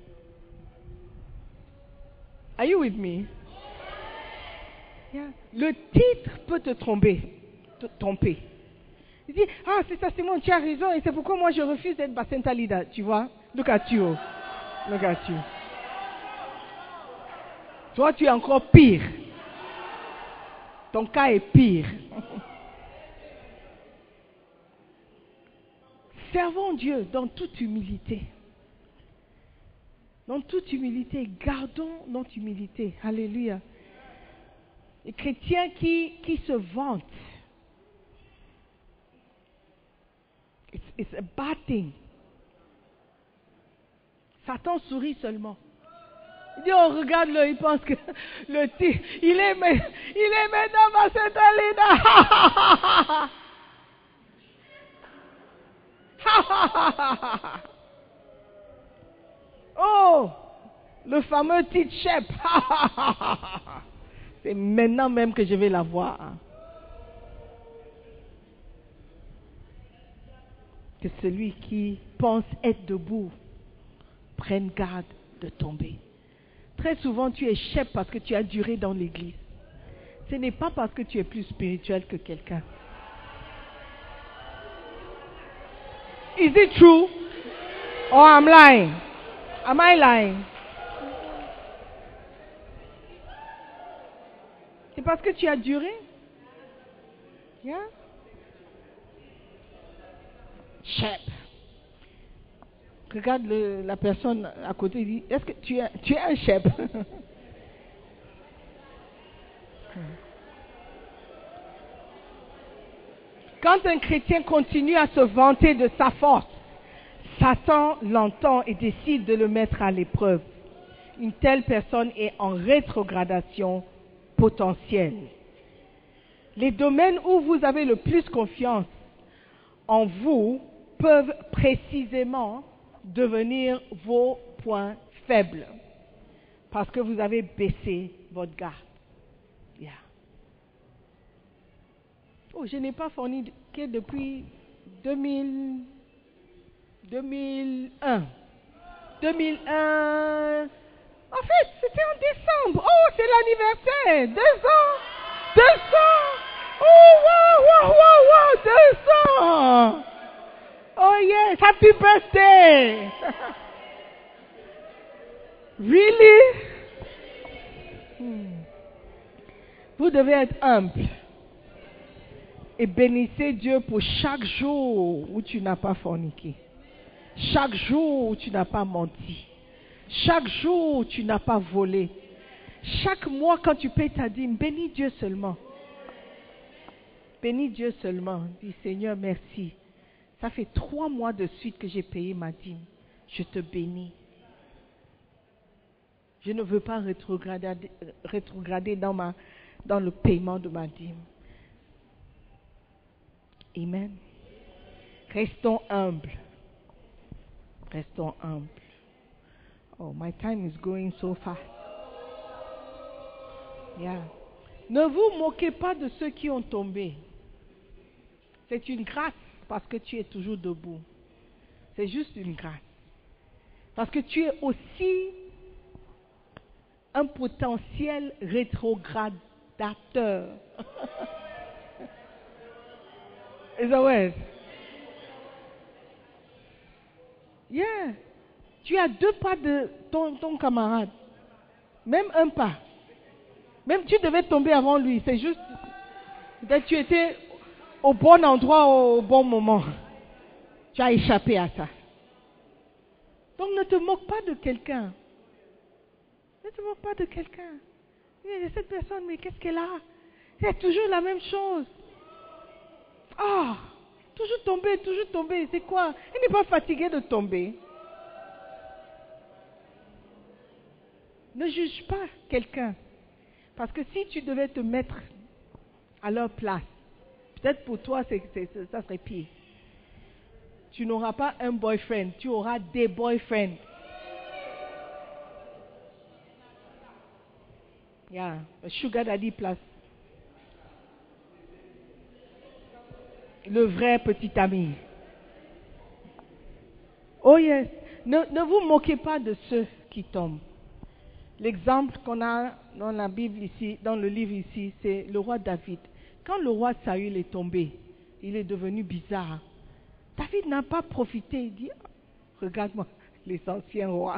Are you with me? Yeah. Le titre peut te tromper. Il dit, c'est ça, Simon, tu as raison, et c'est pourquoi moi je refuse d'être Bacenta Leader, tu vois? Look at you. Look at you. Toi, tu es encore pire. Ton cas est pire. Servons Dieu dans toute humilité. Dans toute humilité, gardons notre humilité. Alléluia. Les chrétiens qui se vantent. It's a bad thing. Satan sourit seulement. Il dit, on regarde le, il pense que le type, il est maintenant ma Saint-Alina. Oh, le fameux titre chef. C'est maintenant même que je vais la voir. Que celui qui pense être debout prenne garde de tomber. Très souvent, tu es chef parce que tu as duré dans l'église. Ce n'est pas parce que tu es plus spirituel que quelqu'un. Is it true? Or I'm lying? Am I lying? C'est parce que tu as duré? Yeah? Chef. Regarde la personne à côté et dit, est-ce que tu es un chef? Quand un chrétien continue à se vanter de sa force, Satan l'entend et décide de le mettre à l'épreuve. Une telle personne est en rétrogradation potentielle. Les domaines où vous avez le plus confiance en vous peuvent précisément devenir vos points faibles parce que vous avez baissé votre garde. Yeah. Oh, je n'ai pas forniqué depuis 2001. 2001. En fait, c'était en décembre. Oh, c'est l'anniversaire. 2 ans. 2 ans. Oh, wow, 2 ans. Oh yes, happy birthday. Really? Vous devez être humble. Et bénissez Dieu pour chaque jour où tu n'as pas forniqué. Chaque jour où tu n'as pas menti. Chaque jour où tu n'as pas volé. Chaque mois quand tu payes ta dîme, bénis Dieu seulement. Bénis Dieu seulement. Dis Seigneur, merci. Ça fait 3 mois de suite que j'ai payé ma dîme. Je te bénis. Je ne veux pas rétrograder dans le paiement de ma dîme. Amen. Restons humbles. Restons humbles. Oh, my time is going so fast. Yeah. Ne vous moquez pas de ceux qui ont tombé. C'est une grâce parce que tu es toujours debout. C'est juste une grâce. Parce que tu es aussi un potentiel rétrogradateur. Is that word? Yeah. Tu as 2 pas de ton camarade. Même un pas. Même tu devais tomber avant lui. C'est juste que tu étais au bon endroit au bon moment. Tu as échappé à ça. Donc ne te moque pas de quelqu'un. Ne te moque pas de quelqu'un. Cette personne, mais qu'est-ce qu'elle a? C'est toujours la même chose. Toujours tomber. C'est quoi? Elle n'est pas fatiguée de tomber. Ne juge pas quelqu'un. Parce que si tu devais te mettre à leur place, peut-être pour toi, ça serait pire. Tu n'auras pas un boyfriend, tu auras des boyfriends. Yeah, a sugar daddy place. Le vrai petit ami. Oh yes. Ne vous moquez pas de ceux qui tombent. L'exemple qu'on a dans la Bible ici, dans le livre ici, c'est le roi David. Quand le roi Saül est tombé, il est devenu bizarre. David n'a pas profité. Il dit, regarde-moi, les anciens rois.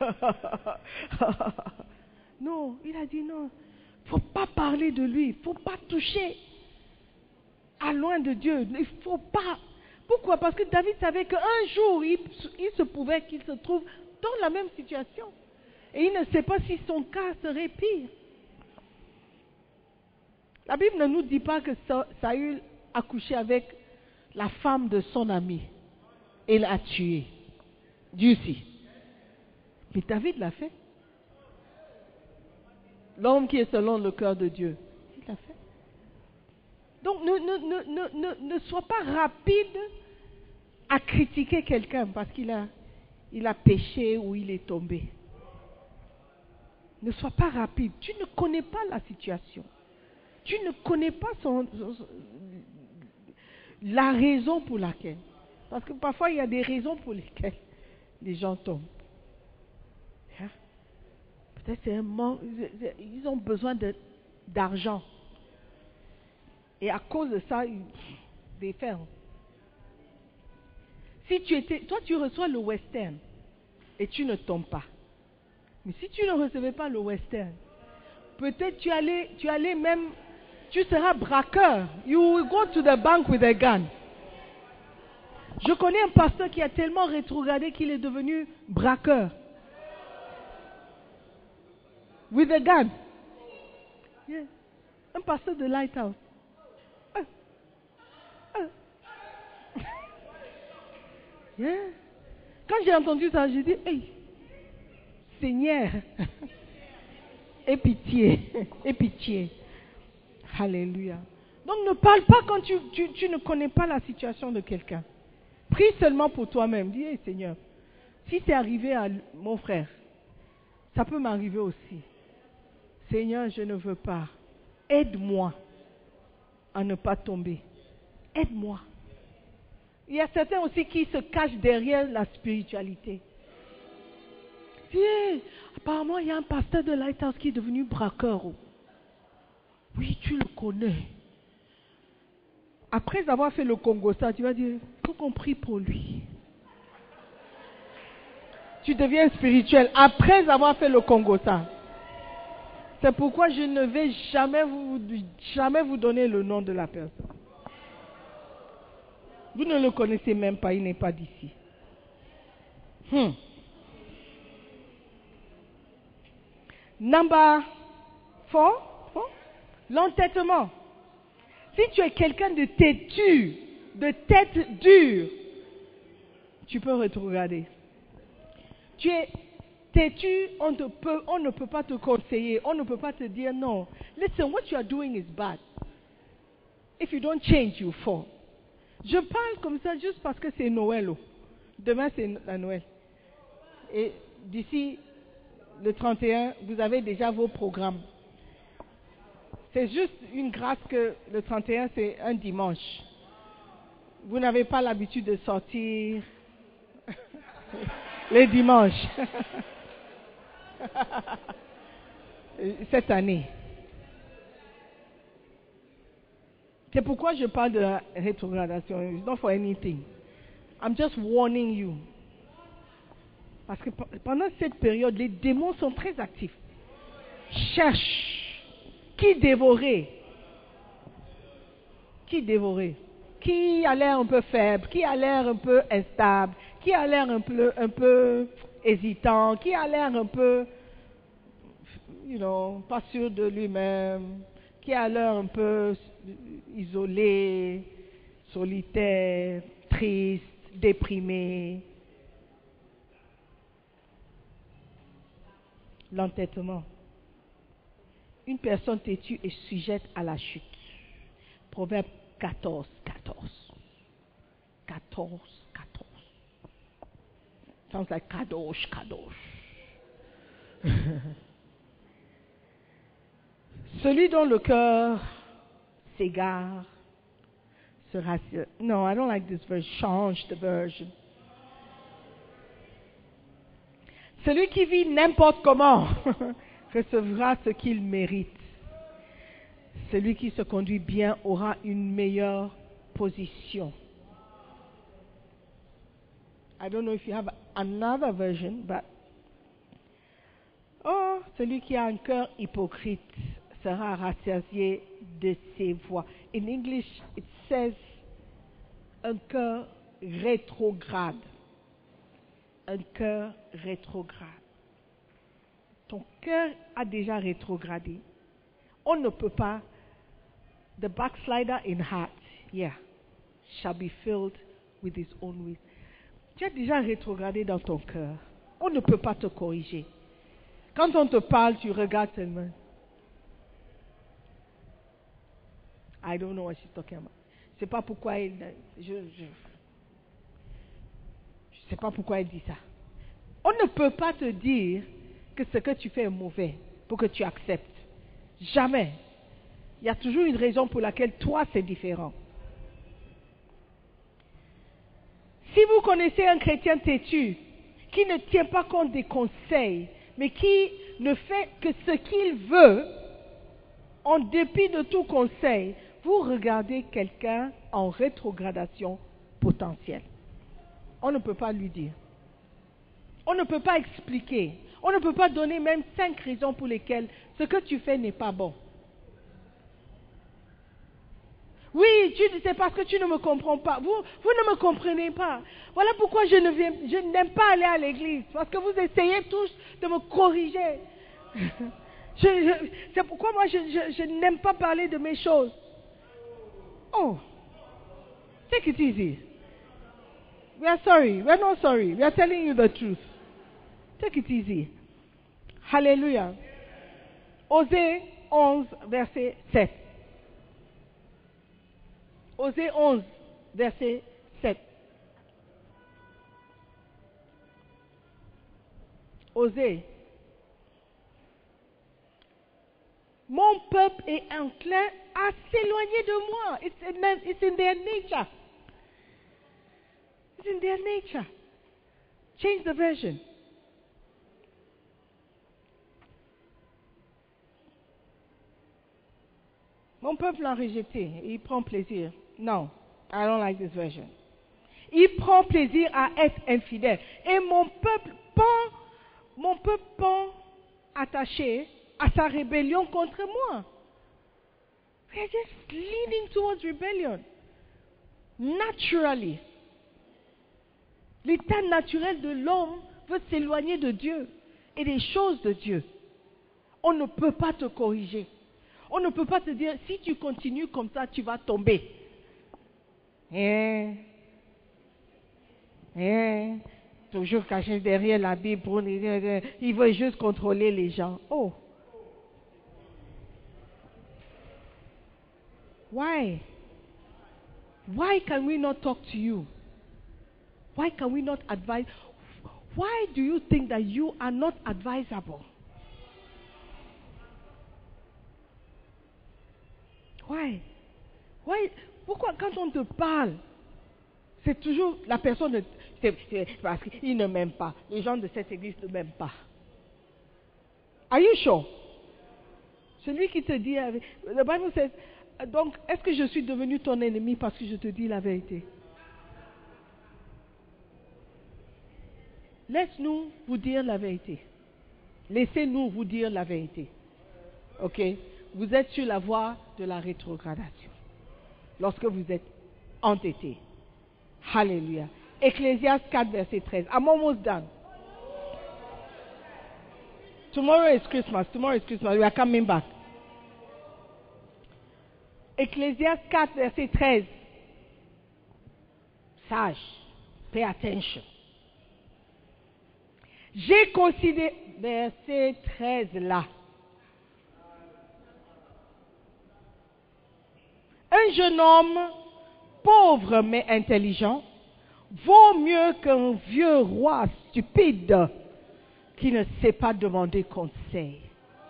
Non, il a dit non. Il ne faut pas parler de lui. Il ne faut pas toucher à loin de Dieu. Il ne faut pas. Pourquoi? Parce que David savait qu'un jour, il se pouvait qu'il se trouve dans la même situation. Et il ne sait pas si son cas serait pire. La Bible ne nous dit pas que Saül a couché avec la femme de son ami et l'a tué. Dieu si. Mais David l'a fait. L'homme qui est selon le cœur de Dieu, il l'a fait. Donc ne sois pas rapide à critiquer quelqu'un parce qu'il a péché ou il est tombé. Ne sois pas rapide. Tu ne connais pas la situation. Tu ne connais pas la raison pour laquelle. Parce que parfois, il y a des raisons pour lesquelles les gens tombent. Hein? Peut-être c'est un manque. Ils ont besoin d'argent. Et à cause de ça, ils ferment. Si toi, tu reçois le western et tu ne tombes pas. Mais si tu ne recevais pas le western, peut-être tu allais même, tu seras braqueur. You will go to the bank with a gun. Je connais un pasteur qui a tellement rétrogradé qu'il est devenu braqueur. With a gun. Yeah. Un pasteur de Lighthouse. Yeah. Quand j'ai entendu ça, j'ai dit, hey, Seigneur, aie pitié, aie pitié. Alléluia. Donc ne parle pas quand tu ne connais pas la situation de quelqu'un. Prie seulement pour toi-même. Dis, hey, Seigneur, si c'est arrivé à mon frère, ça peut m'arriver aussi. Seigneur, je ne veux pas. Aide-moi à ne pas tomber. Aide-moi. Il y a certains aussi qui se cachent derrière la spiritualité. Hey, apparemment, il y a un pasteur de Lighthouse qui est devenu braqueur. Oui, tu le connais. Après avoir fait le Congo, ça, tu vas dire, il faut qu'on prie pour lui. Tu deviens spirituel après avoir fait le Congo, ça. C'est pourquoi je ne vais jamais vous donner le nom de la personne. Vous ne le connaissez même pas, il n'est pas d'ici. Number 4, l'entêtement. Si tu es quelqu'un de têtu, de tête dure, tu peux rétrograder. Tu es têtu, on ne peut pas te conseiller, on ne peut pas te dire non. Listen, what you are doing is bad. If you don't change, you fall. Je parle comme ça juste parce que c'est Noël. Demain, c'est la Noël. Et d'ici le 31, vous avez déjà vos programmes. C'est juste une grâce que le 31, c'est un dimanche. Vous n'avez pas l'habitude de sortir les dimanches. Cette année. C'est pourquoi je parle de la rétrogradation. It's not for anything. I'm just warning you. Parce que pendant cette période, les démons sont très actifs. Cherche qui dévorer. Qui dévorer. Qui a l'air un peu faible, qui a l'air un peu instable, qui a l'air un peu hésitant, qui a l'air un peu, pas sûr de lui-même, qui a l'air un peu isolé, solitaire, triste, déprimé. l'entêtement. Une personne têtue est sujette à la chute. Proverbe 14, 14. 14, 14. Sounds like kadosh, kadosh. Celui dont le cœur s'égare sera... No, I don't like this verse. Change the version. Celui qui vit n'importe comment recevra ce qu'il mérite. Celui qui se conduit bien aura une meilleure position. I don't know if you have another version, but... Oh, celui qui a un cœur hypocrite sera rassasié de ses voix. In English, it says un cœur rétrograde. Un cœur rétrograde. Ton cœur a déjà rétrogradé. On ne peut pas. The backslider in heart, shall be filled with his own ways. Tu as déjà rétrogradé dans ton cœur. On ne peut pas te corriger. Quand on te parle, tu regardes seulement. I don't know what she's talking about. Je sais pas pourquoi je sais pas pourquoi elle dit ça. On ne peut pas te dire que ce que tu fais est mauvais pour que tu acceptes. Jamais. Il y a toujours une raison pour laquelle toi c'est différent. Si vous connaissez un chrétien têtu qui ne tient pas compte des conseils, mais qui ne fait que ce qu'il veut, en dépit de tout conseil, vous regardez quelqu'un en rétrogradation potentielle. On ne peut pas lui dire. On ne peut pas expliquer. On ne peut pas donner même 5 raisons pour lesquelles ce que tu fais n'est pas bon. Oui, c'est parce que tu ne me comprends pas. Vous ne me comprenez pas. Voilà pourquoi je n'aime pas aller à l'église. Parce que vous essayez tous de me corriger. C'est pourquoi moi je n'aime pas parler de mes choses. Oh, take it easy. We are sorry. We are not sorry. We are telling you the truth. Take it easy. Hallelujah. Osée 11, verset 7. Osée 11, verset 7. Osée. Mon peuple est enclin à s'éloigner de moi. It's in their nature. It's in their nature. Change the version. Mon peuple l'a rejeté et il prend plaisir. Non, I don't like this version. Il prend plaisir à être infidèle. Et mon peuple pend attaché à sa rébellion contre moi. We are just leaning towards rebellion. Naturally. L'état naturel de l'homme veut s'éloigner de Dieu et des choses de Dieu. On ne peut pas te corriger. On ne peut pas te dire, si tu continues comme ça, tu vas tomber. Toujours caché derrière la Bible, il veut juste contrôler les gens. Oh. Why? Why can we not talk to you? Why can we not advise? Why do you think that you are not advisable? Why? Pourquoi quand on te parle, c'est toujours la personne, c'est parce qu'il ne m'aime pas. Les gens de cette église ne m'aiment pas. Are you sure? Celui qui te dit, the Bible says, donc est-ce que je suis devenu ton ennemi parce que je te dis la vérité? Laisse-nous vous dire la vérité. Laissez-nous vous dire la vérité. Ok? Vous êtes sur la voie de la rétrogradation. Lorsque vous êtes entêté. Alléluia. Ecclésiaste 4, verset 13. I'm almost done. Tomorrow is Christmas. We are coming back. Ecclésiaste 4, verset 13. Sage. Pay attention. J'ai considéré, verset 13 là. Un jeune homme pauvre mais intelligent vaut mieux qu'un vieux roi stupide qui ne sait pas demander conseil.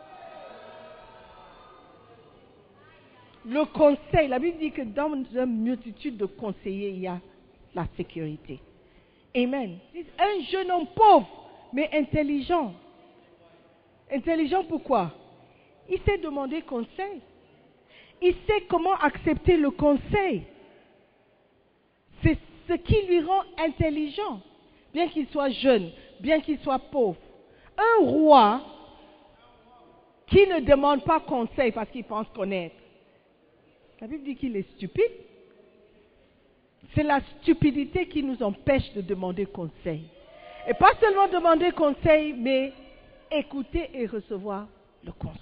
Le conseil, la Bible dit que dans une multitude de conseillers, il y a la sécurité. Amen. Un jeune homme pauvre, mais intelligent. Intelligent pourquoi? Il sait demander conseil. Il sait comment accepter le conseil. C'est ce qui lui rend intelligent, bien qu'il soit jeune, bien qu'il soit pauvre. Un roi qui ne demande pas conseil parce qu'il pense connaître, la Bible dit qu'il est stupide. C'est la stupidité qui nous empêche de demander conseil. Et pas seulement demander conseil, mais écouter et recevoir le conseil.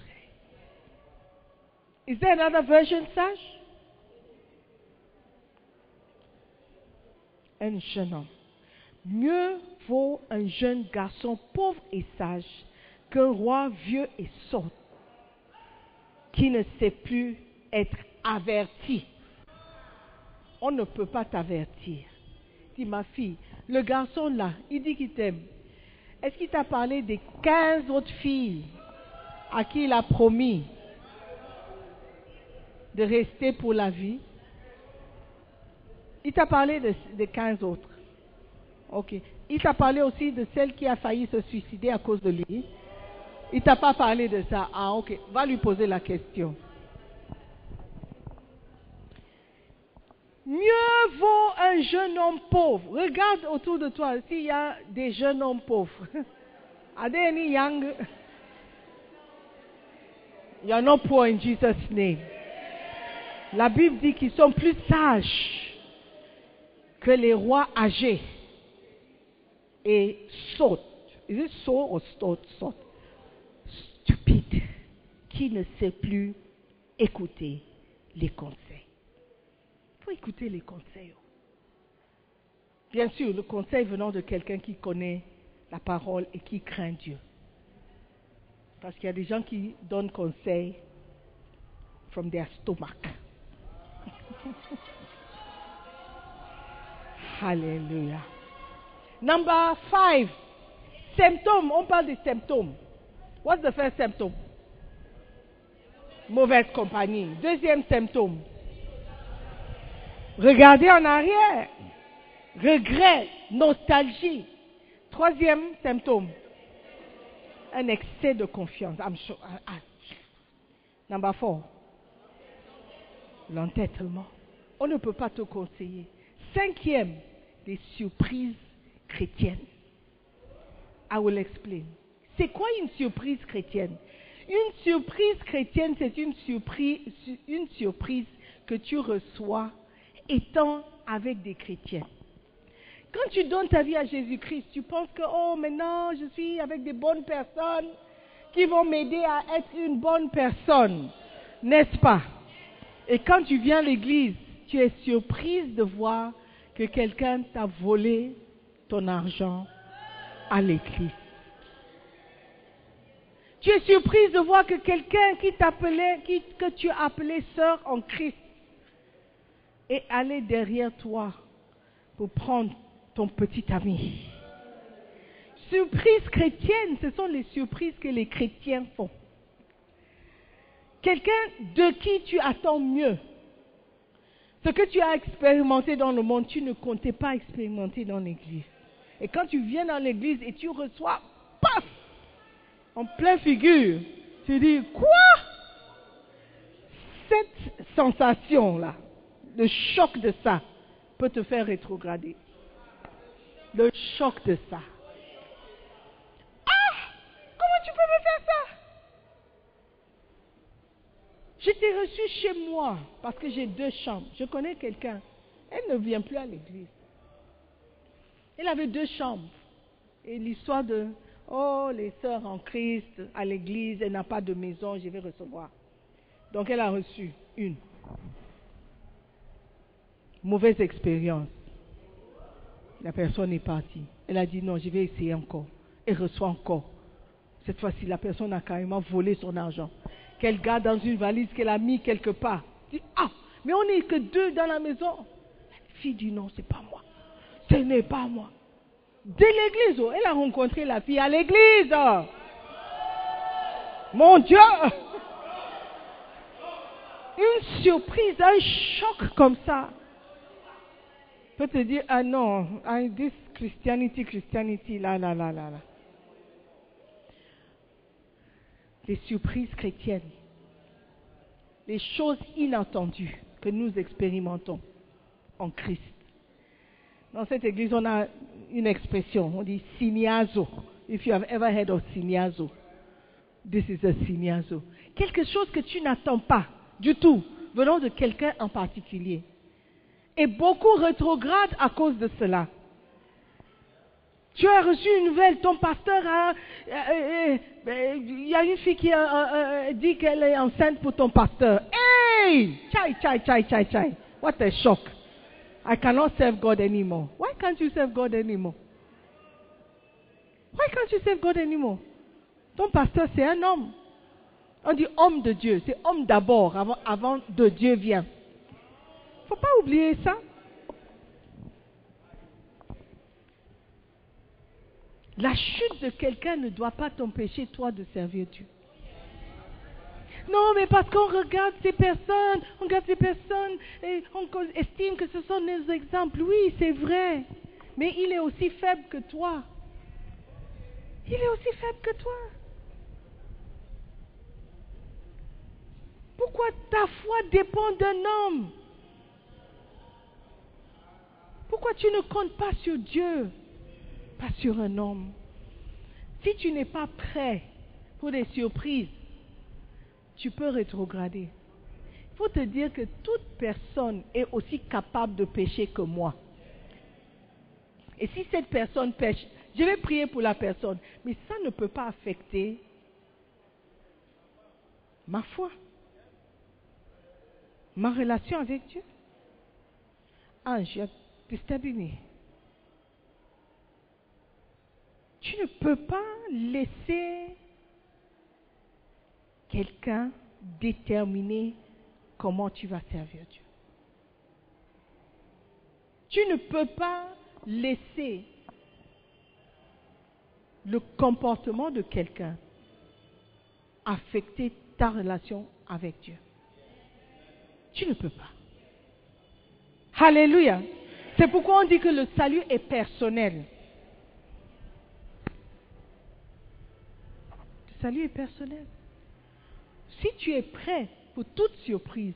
Is there another version, sage? Un jeune homme. Mieux vaut un jeune garçon pauvre et sage qu'un roi vieux et sot qui ne sait plus être averti. On ne peut pas t'avertir. Dis, ma fille, le garçon là, il dit qu'il t'aime. Est-ce qu'il t'a parlé des 15 autres filles à qui il a promis de rester pour la vie? Il t'a parlé des 15 autres. Ok. Il t'a parlé aussi de celle qui a failli se suicider à cause de lui. Il t'a pas parlé de ça. Ah, ok. Va lui poser la question. Mieux vaut un jeune homme pauvre. Regarde autour de toi s'il y a des jeunes hommes pauvres. Are there any young? You are not poor in Jesus' name. La Bible dit qu'ils sont plus sages que les rois âgés et sots. Is it sot or sot? Stupide, qui ne sait plus écouter les conseils. Il faut écouter les conseils. Bien sûr, le conseil venant de quelqu'un qui connaît la parole et qui craint Dieu. Parce qu'il y a des gens qui donnent conseil from their stomach. Hallelujah. Number 5. Symptômes. On parle des symptômes. What's the first symptom? Mauvaise compagnie. Deuxième symptôme. Regardez en arrière. Regret, nostalgie. Troisième symptôme. Un excès de confiance. Number 4. L'entêtement. On ne peut pas te conseiller. Cinquième, des surprises chrétiennes. I will explain. C'est quoi une surprise chrétienne? Une surprise chrétienne, c'est une surprise que tu reçois étant avec des chrétiens. Quand tu donnes ta vie à Jésus-Christ, tu penses que, oh, maintenant, je suis avec des bonnes personnes qui vont m'aider à être une bonne personne. N'est-ce pas? Et quand tu viens à l'église, tu es surprise de voir que quelqu'un t'a volé ton argent à l'église. Tu es surprise de voir que quelqu'un que tu as appelé sœur en Christ est allé derrière toi pour prendre ton petit ami. Surprise chrétienne, ce sont les surprises que les chrétiens font. Quelqu'un de qui tu attends mieux. Ce que tu as expérimenté dans le monde, tu ne comptais pas expérimenter dans l'église. Et quand tu viens dans l'église et tu reçois, paf, en pleine figure, tu dis, quoi? Cette sensation-là, le choc de ça, peut te faire rétrograder. Le choc de ça. Ah! Comment tu peux me faire ça? Je t'ai reçu chez moi parce que j'ai 2 chambres. Je connais quelqu'un. Elle ne vient plus à l'église. Elle avait 2 chambres. Et l'histoire de, oh, les sœurs en Christ à l'église, elle n'a pas de maison, je vais recevoir. Donc elle a reçu une. Mauvaise expérience. La personne est partie. Elle a dit non, je vais essayer encore. et reçoit encore. Cette fois-ci, la personne a carrément volé son argent, qu'elle garde dans une valise qu'elle a mis quelque part. Elle dit, ah, mais on n'est que 2 dans la maison. La fille dit, non, c'est pas moi. Ce n'est pas moi. Dès l'église, elle a rencontré la fille à l'église. Mon Dieu! Une surprise, un choc comme ça peut te dire, ah non, this Christianity, là. Les surprises chrétiennes, les choses inattendues que nous expérimentons en Christ. Dans cette église, on a une expression, on dit signazo. If you have ever heard of signazo, this is a signazo. Quelque chose que tu n'attends pas du tout, venant de quelqu'un en particulier. Et beaucoup rétrogradent à cause de cela. Tu as reçu une nouvelle, ton pasteur a... Il y a une fille qui dit qu'elle est enceinte pour ton pasteur. Hey! Chai! What a shock. I cannot serve God anymore. Why can't you serve God anymore? Why can't you serve God anymore? Ton pasteur, c'est un homme. On dit homme de Dieu. C'est homme d'abord, avant de Dieu vient. Il ne faut pas oublier ça. La chute de quelqu'un ne doit pas t'empêcher, toi, de servir Dieu. Non, mais parce qu'on regarde ces personnes, et on estime que ce sont des exemples. Oui, c'est vrai. Mais il est aussi faible que toi. Il est aussi faible que toi. Pourquoi ta foi dépend d'un homme? Pourquoi tu ne comptes pas sur Dieu, pas sur un homme? Si tu n'es pas prêt pour des surprises, tu peux rétrograder. Il faut te dire que toute personne est aussi capable de pécher que moi. Et si cette personne pêche, je vais prier pour la personne, mais ça ne peut pas affecter ma foi, ma relation avec Dieu. Ange, disturbing. Tu ne peux pas laisser quelqu'un déterminer comment tu vas servir Dieu. Tu ne peux pas laisser le comportement de quelqu'un affecter ta relation avec Dieu. Tu ne peux pas. Alléluia. C'est pourquoi on dit que le salut est personnel. Le salut est personnel. Si tu es prêt pour toute surprise,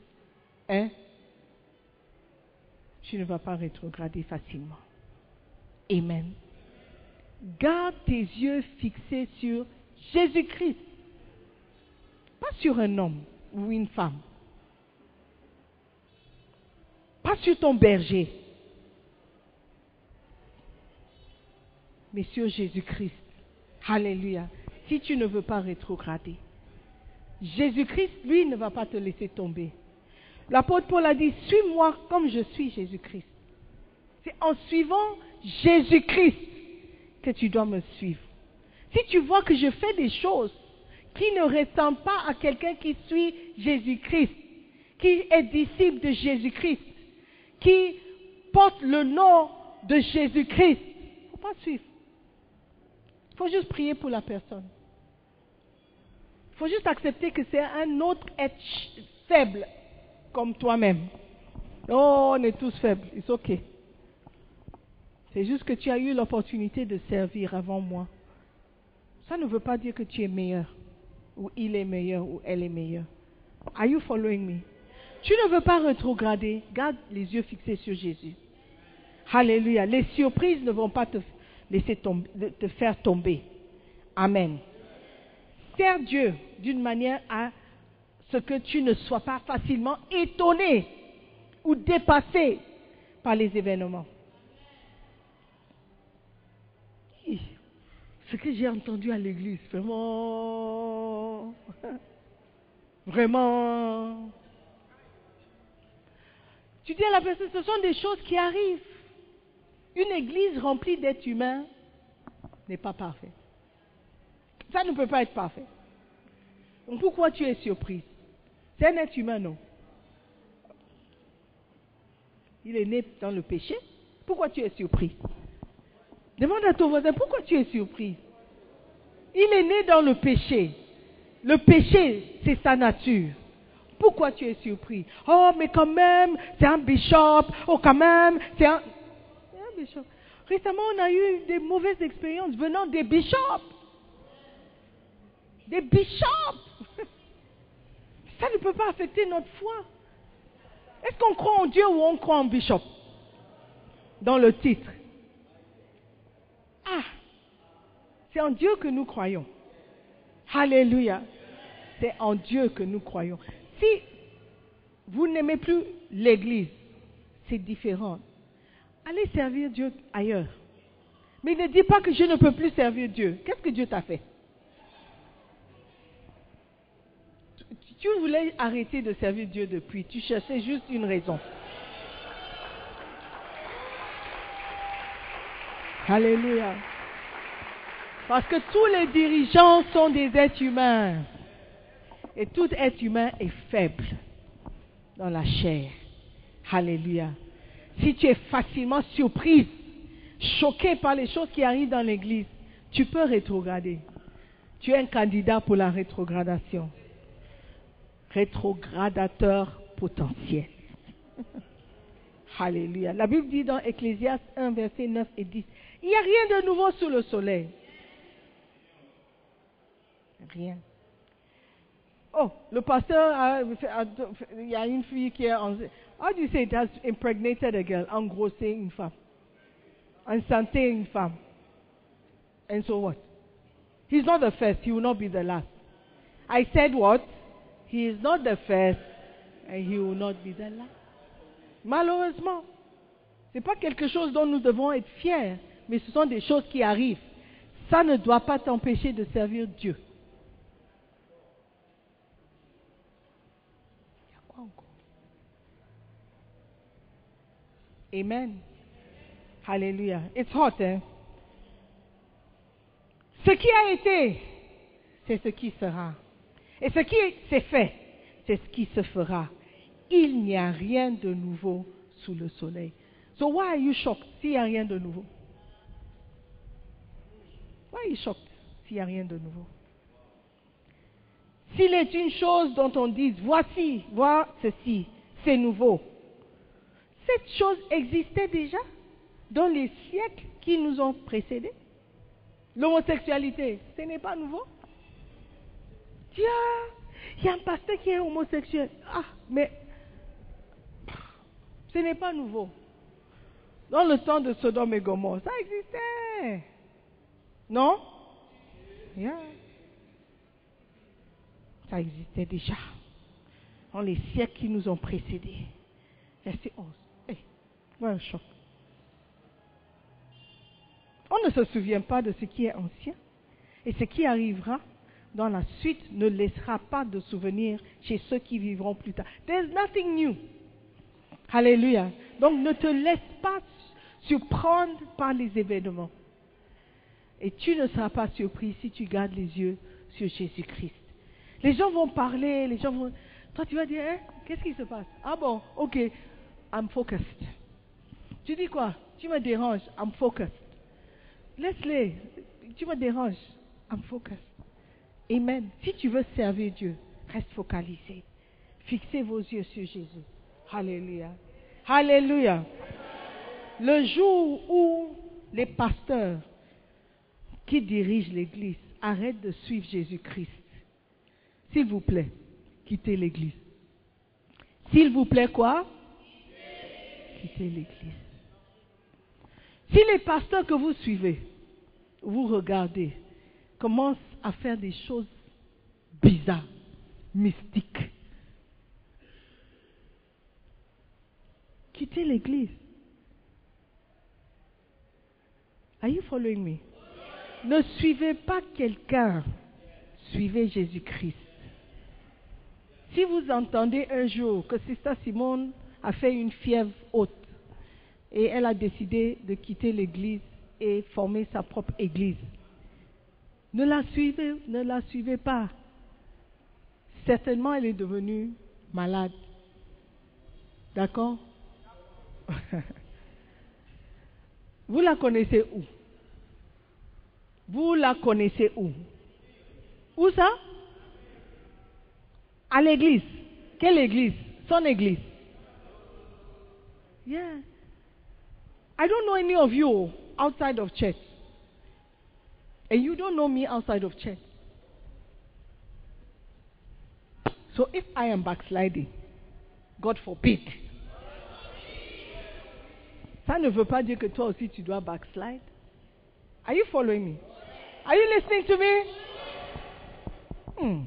tu ne vas pas rétrograder facilement. Amen. Garde tes yeux fixés sur Jésus-Christ. Pas sur un homme ou une femme. Pas sur ton berger. Mais sur Jésus-Christ. Alléluia. Si tu ne veux pas rétrograder. Jésus-Christ, lui, ne va pas te laisser tomber. L'apôtre Paul a dit, suis-moi comme je suis Jésus-Christ. C'est en suivant Jésus-Christ que tu dois me suivre. Si tu vois que je fais des choses qui ne ressemblent pas à quelqu'un qui suit Jésus-Christ, qui est disciple de Jésus-Christ, qui porte le nom de Jésus-Christ, il ne faut pas suivre. Il faut juste prier pour la personne. Il faut juste accepter que c'est un autre être faible comme toi-même. Oh, on est tous faibles, c'est ok. C'est juste que tu as eu l'opportunité de servir avant moi. Ça ne veut pas dire que tu es meilleur, ou il est meilleur, ou elle est meilleure. Are you following me? Tu ne veux pas rétrograder, garde les yeux fixés sur Jésus. Alléluia. Les surprises ne vont pas te faire tomber. Amen. Sers Dieu d'une manière à ce que tu ne sois pas facilement étonné ou dépassé par les événements. Ce que j'ai entendu à l'église, vraiment, tu dis à la personne, ce sont des choses qui arrivent. Une église remplie d'êtres humains n'est pas parfaite. Ça ne peut pas être parfait. Donc pourquoi tu es surprise? C'est un être humain, non? Il est né dans le péché. Pourquoi tu es surpris? Demande à ton voisin, pourquoi tu es surpris? Il est né dans le péché. Le péché, c'est sa nature. Pourquoi tu es surpris? Oh, mais quand même, c'est un bishop. Oh, quand même, c'est un bishop. Récemment, on a eu des mauvaises expériences venant des bishops. Des bishops. Ça ne peut pas affecter notre foi. Est-ce qu'on croit en Dieu ou on croit en bishop? Dans le titre. Ah, c'est en Dieu que nous croyons. Alléluia. C'est en Dieu que nous croyons. Si vous n'aimez plus l'église, c'est différent. Allez servir Dieu ailleurs. Mais ne dis pas que je ne peux plus servir Dieu. Qu'est-ce que Dieu t'a fait? Tu voulais arrêter de servir Dieu depuis. Tu cherchais juste une raison. Alléluia. Parce que tous les dirigeants sont des êtres humains. Et tout être humain est faible dans la chair. Alléluia. Si tu es facilement surprise, choquée par les choses qui arrivent dans l'église, tu peux rétrograder. Tu es un candidat pour la rétrogradation. Rétrogradateur potentiel. Alléluia. La Bible dit dans Ecclésiaste 1, versets 9 et 10, il n'y a rien de nouveau sous le soleil. Rien. Oh, le pasteur, il y a une fille qui est enceinte. How do you say it has impregnated a girl? Engrossé une femme. Enceinté une femme. And so what? He's not the first, he will not be the last. I said what? He is not the first and he will not be the last. Malheureusement, ce n'est pas quelque chose dont nous devons être fiers, mais ce sont des choses qui arrivent. Ça ne doit pas t'empêcher de servir Dieu. Il y a quoi encore? Amen. Alléluia. It's hot, hein? Ce qui a été, c'est ce qui sera. Et ce qui s'est fait, c'est ce qui se fera. Il n'y a rien de nouveau sous le soleil. So why are you shocked s'il n'y a rien de nouveau? Why are you shocked s'il n'y a rien de nouveau? S'il est une chose dont on dit, voici, vois ceci, c'est nouveau. Cette chose existait déjà dans les siècles qui nous ont précédés. L'homosexualité, ce n'est pas nouveau. Tiens, il y a un pasteur qui est homosexuel. Ah, mais ce n'est pas nouveau. Dans le temps de Sodome et Gomorrhe, ça existait. Non? Yeah. Ça existait déjà. Dans les siècles qui nous ont précédés. Verset 11. Hey, voilà un choc. On ne se souvient pas de ce qui est ancien. Et ce qui arrivera dans la suite ne laissera pas de souvenir chez ceux qui vivront plus tard. There's nothing new. Alléluia. Donc ne te laisse pas surprendre par les événements. Et tu ne seras pas surpris si tu gardes les yeux sur Jésus-Christ. Les gens vont parler, les gens vont... Toi tu vas dire, hein, qu'est-ce qui se passe? Ah bon, ok, I'm focused. Tu dis quoi? Tu me déranges, I'm focused. Laisse-les, tu me déranges, I'm focused. Amen. Si tu veux servir Dieu, reste focalisé. Fixez vos yeux sur Jésus. Alléluia. Alléluia. Le jour où les pasteurs qui dirigent l'église arrêtent de suivre Jésus-Christ, s'il vous plaît, quittez l'église. S'il vous plaît, quoi? Quittez l'église. Si les pasteurs que vous suivez, vous regardez, commencent à faire des choses bizarres, mystiques, quittez l'église. Are you following me? Ne suivez pas quelqu'un, suivez Jésus-Christ. Si vous entendez un jour que Sister Simone a fait une fièvre haute et elle a décidé de quitter l'église et former sa propre église, Ne la suivez pas. Certainement, elle est devenue malade. D'accord? Vous la connaissez où? Vous la connaissez où? Où ça? À l'église. Quelle église? Son église. Yeah. I don't know any of you outside of church. And you don't know me outside of church. So if I am backsliding, God forbid. Ça ne veut pas dire que toi aussi tu dois backslide. Are you following me? Are you listening to me?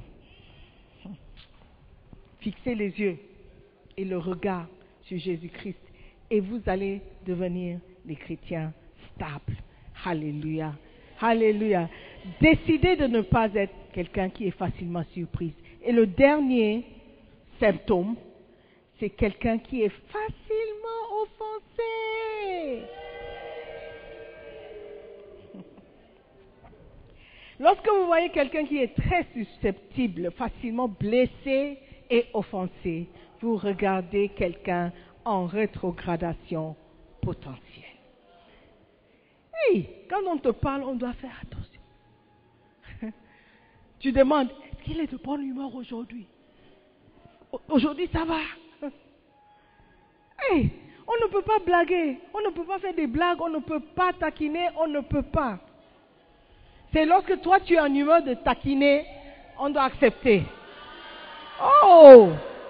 Fixez les yeux et le regard sur Jésus-Christ et vous allez devenir des chrétiens stables. Alléluia. Alléluia. Décidez de ne pas être quelqu'un qui est facilement surpris. Et le dernier symptôme, c'est quelqu'un qui est facilement offensé. Lorsque vous voyez quelqu'un qui est très susceptible, facilement blessé et offensé, vous regardez quelqu'un en rétrogradation potentielle. Hey, quand on te parle, on doit faire attention. Tu demandes, est-ce qu'il est de bonne humeur aujourd'hui? Aujourd'hui, ça va? Hey, on ne peut pas blaguer, on ne peut pas faire des blagues, on ne peut pas taquiner, on ne peut pas. C'est lorsque toi tu es en humeur de taquiner, on doit accepter. Oh!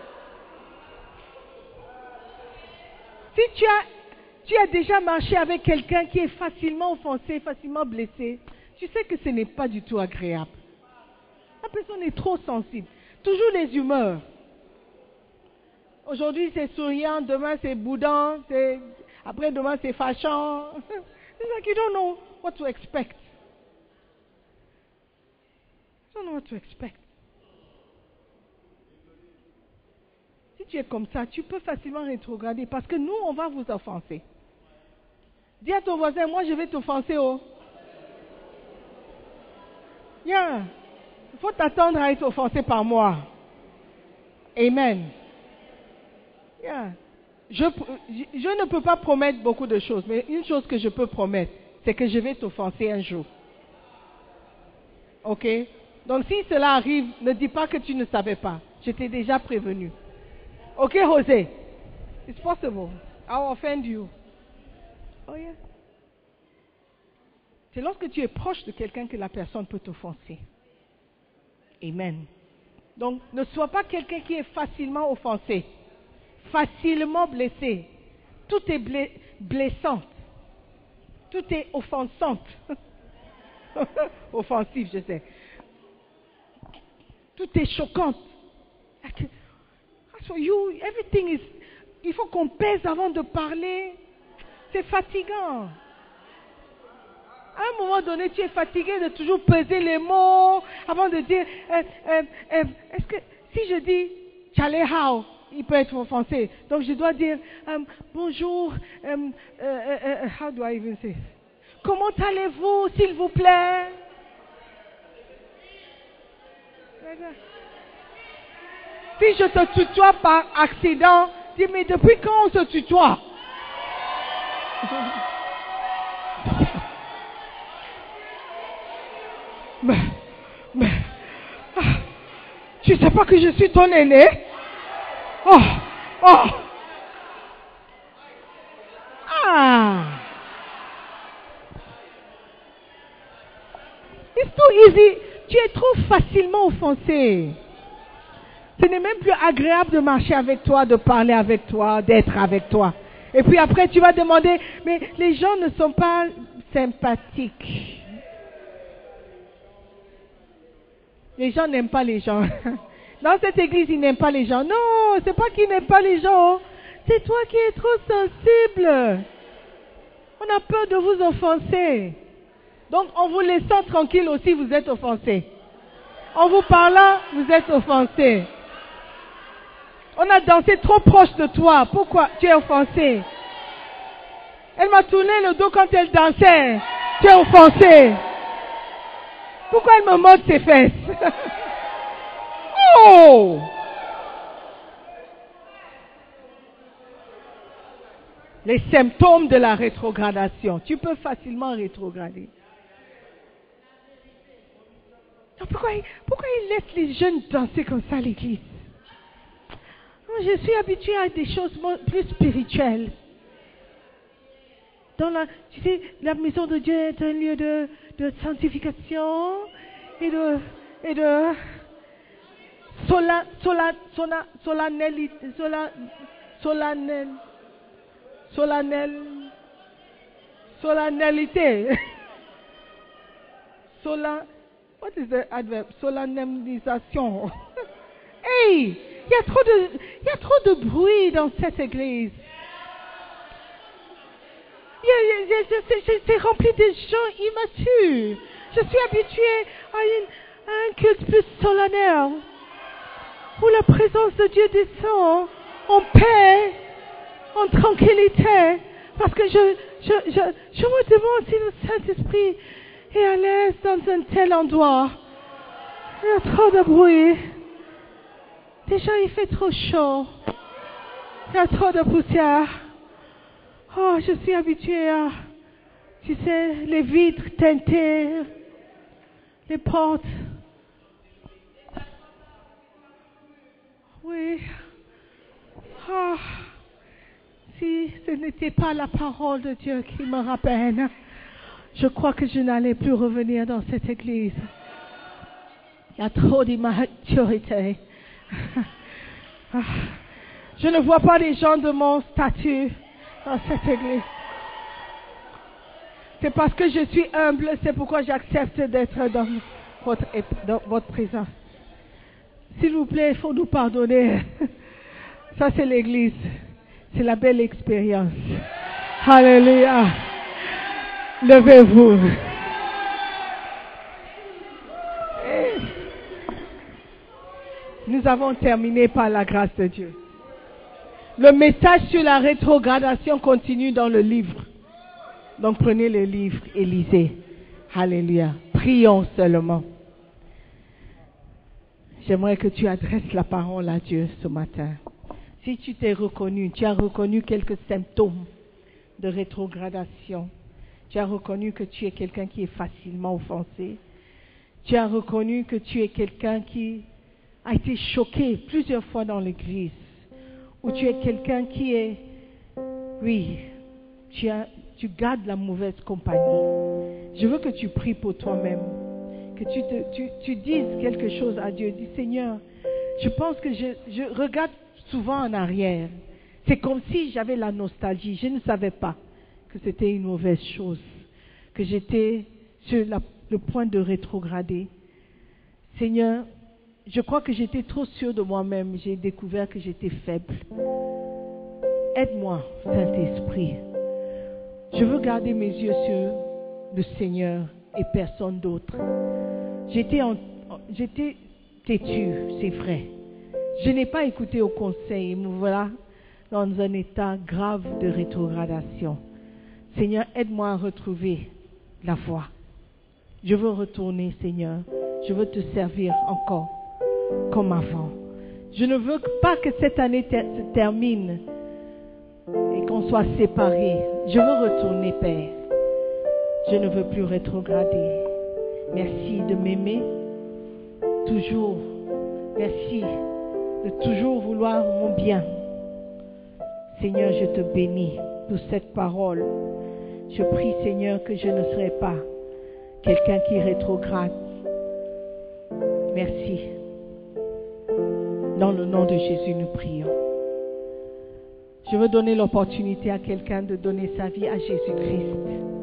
Si tu as déjà marché avec quelqu'un qui est facilement offensé, facilement blessé, tu sais que ce n'est pas du tout agréable. La personne est trop sensible. Toujours les humeurs. Aujourd'hui c'est souriant, demain c'est boudant, après demain c'est fâchant. It's like you don't know what to expect. You don't know what to expect. Si tu es comme ça, tu peux facilement rétrograder parce que nous, on va vous offenser. Dis à ton voisin, moi je vais t'offenser, oh. Yeah. Il faut t'attendre à être offensé par moi. Amen. Yeah. Je ne peux pas promettre beaucoup de choses, mais une chose que je peux promettre, c'est que je vais t'offenser un jour. Ok? Donc si cela arrive, ne dis pas que tu ne savais pas. Je t'ai déjà prévenu. Ok, José? It's possible. I'll offend you. Oh yeah. C'est lorsque tu es proche de quelqu'un que la personne peut t'offenser. Amen. Donc, ne sois pas quelqu'un qui est facilement offensé, facilement blessé. Tout est blessant. Tout est offensante. Offensif, je sais. Tout est choquant. So everything is. Il faut qu'on pèse avant de parler. C'est fatigant. À un moment donné, tu es fatigué de toujours peser les mots avant de dire. Est-ce que si je dis Charlie How, il peut être offensé. Donc je dois dire bonjour. How do I even say? Comment allez-vous, s'il vous plaît? Si je te tutoie par accident, dis mais depuis quand on se tutoie? Mais tu sais pas que je suis ton aîné? Oh. It's too easy. Tu es trop facilement offensé. Ce n'est même plus agréable de marcher avec toi, de parler avec toi, d'être avec toi. Et puis après, tu vas demander, mais les gens ne sont pas sympathiques. Les gens n'aiment pas les gens. Dans cette église, ils n'aiment pas les gens. Non, c'est pas qu'ils n'aiment pas les gens. C'est toi qui es trop sensible. On a peur de vous offenser. Donc, en vous laissant tranquille aussi, vous êtes offensé. En vous parlant, vous êtes offensé. On a dansé trop proche de toi. Pourquoi tu es offensé? Elle m'a tourné le dos quand elle dansait. Tu es offensé. Pourquoi elle me montre ses fesses? Oh! Les symptômes de la rétrogradation. Tu peux facilement rétrograder. Donc pourquoi il laisse les jeunes danser comme ça à l'église? Je suis habituée à des choses plus spirituelles. Tu sais, la maison de Dieu est un lieu de sanctification et de solennalité. What is the adverb? Solennisation. Hey, il y a trop de bruit dans cette église. C'est rempli de gens immatures. Je suis habituée à un culte plus solennel, où la présence de Dieu descend en paix, en tranquillité, parce que je me demande si le Saint-Esprit est à l'aise dans un tel endroit. Il y a trop de bruit. Déjà, il fait trop chaud. Il y a trop de poussière. Oh, je suis habituée à, tu sais, les vitres teintées, les portes. Oui. Oh, si ce n'était pas la parole de Dieu qui me rappelle, je crois que je n'allais plus revenir dans cette église. Il y a trop d'immaturité. Je ne vois pas les gens de mon statut dans cette église. C'est parce que je suis humble, c'est pourquoi j'accepte d'être dans votre présence. S'il vous plaît, il faut nous pardonner. Ça, c'est l'église. C'est la belle expérience. Alléluia. Levez-vous. Nous avons terminé par la grâce de Dieu. Le message sur la rétrogradation continue dans le livre. Donc prenez le livre et lisez. Alléluia. Prions seulement. J'aimerais que tu adresses la parole à Dieu ce matin. Si tu t'es reconnu, tu as reconnu quelques symptômes de rétrogradation. Tu as reconnu que tu es quelqu'un qui est facilement offensé. Tu as reconnu que tu es quelqu'un qui a été choqué plusieurs fois dans l'église. Ou tu es quelqu'un qui est, oui, tu gardes la mauvaise compagnie. Je veux que tu pries pour toi-même, que tu dises quelque chose à Dieu. Dis, Seigneur, je pense que je regarde souvent en arrière. C'est comme si j'avais la nostalgie. Je ne savais pas que c'était une mauvaise chose, que j'étais sur le point de rétrograder. Seigneur, je crois que j'étais trop sûre de moi-même. J'ai découvert que j'étais faible. Aide-moi, Saint-Esprit. Je veux garder mes yeux sur le Seigneur et personne d'autre. J'étais têtue, c'est vrai. Je n'ai pas écouté au conseil et me voilà dans un état grave de rétrogradation. Seigneur, aide-moi à retrouver la voie. Je veux retourner, Seigneur. Je veux te servir encore comme avant. Je ne veux pas que cette année se termine et qu'on soit séparés. Je veux retourner, Père. Je ne veux plus rétrograder. Merci de m'aimer toujours. Merci de toujours vouloir mon bien. Seigneur, je te bénis pour cette parole. Je prie, Seigneur, que je ne serai pas quelqu'un qui rétrograde. Merci. Dans le nom de Jésus, nous prions. Je veux donner l'opportunité à quelqu'un de donner sa vie à Jésus-Christ.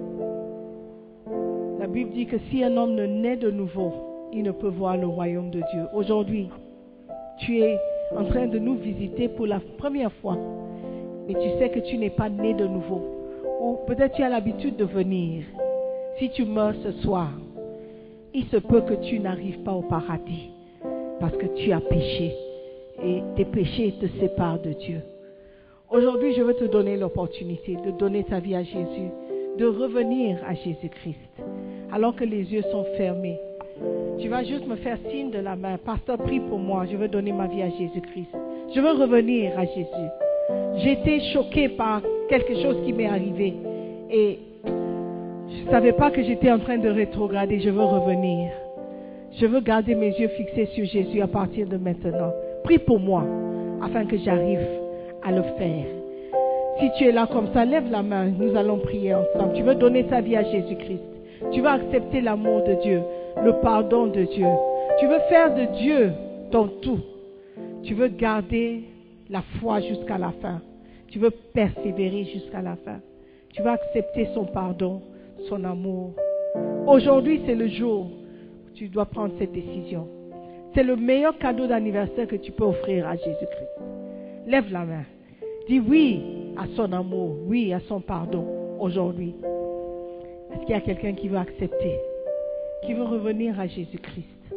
La Bible dit que si un homme ne naît de nouveau, il ne peut voir le royaume de Dieu. Aujourd'hui, tu es en train de nous visiter pour la première fois, mais tu sais que tu n'es pas né de nouveau. Ou peut-être tu as l'habitude de venir. Si tu meurs ce soir, il se peut que tu n'arrives pas au paradis parce que tu as péché et tes péchés te séparent de Dieu. Aujourd'hui, je veux te donner l'opportunité de donner ta vie à Jésus, de revenir à Jésus-Christ. Alors que les yeux sont fermés, Tu vas juste me faire signe de la main. Pasteur, prie pour moi. Je veux donner ma vie à Jésus-Christ. Je veux revenir à Jésus. J'ai été choquée par quelque chose qui m'est arrivé. Et je ne savais pas que j'étais en train de rétrograder. Je veux revenir. Je veux garder mes yeux fixés sur Jésus à partir de maintenant. Prie pour moi afin que j'arrive à le faire. Si tu es là comme ça, lève la main. Nous allons prier ensemble. Tu veux donner ta vie à Jésus-Christ. Tu veux accepter l'amour de Dieu, le pardon de Dieu. Tu veux faire de Dieu ton tout. Tu veux garder la foi jusqu'à la fin. Tu veux persévérer jusqu'à la fin. Tu veux accepter son pardon, son amour. Aujourd'hui, c'est le jour où tu dois prendre cette décision. C'est le meilleur cadeau d'anniversaire que tu peux offrir à Jésus-Christ. Lève la main. Dis oui à son amour, oui à son pardon aujourd'hui. Est-ce qu'il y a quelqu'un qui veut accepter, qui veut revenir à Jésus-Christ?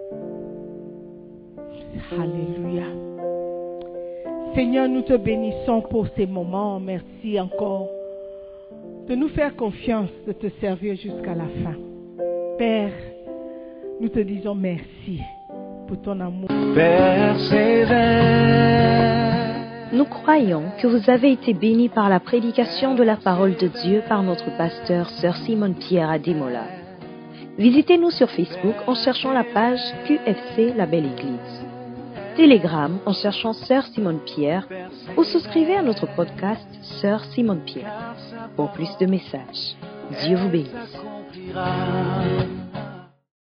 Alléluia. Seigneur, nous te bénissons pour ces moments. Merci encore de nous faire confiance, de te servir jusqu'à la fin. Père, nous te disons merci pour ton amour. Nous croyons que vous avez été bénis par la prédication de la parole de Dieu par notre pasteur, Sœur Simone Pierre à Demola. Visitez-nous sur Facebook en cherchant la page QFC La Belle Église. Telegram en cherchant Sœur Simone Pierre ou souscrivez à notre podcast Sœur Simone Pierre. Pour plus de messages, Dieu vous bénisse.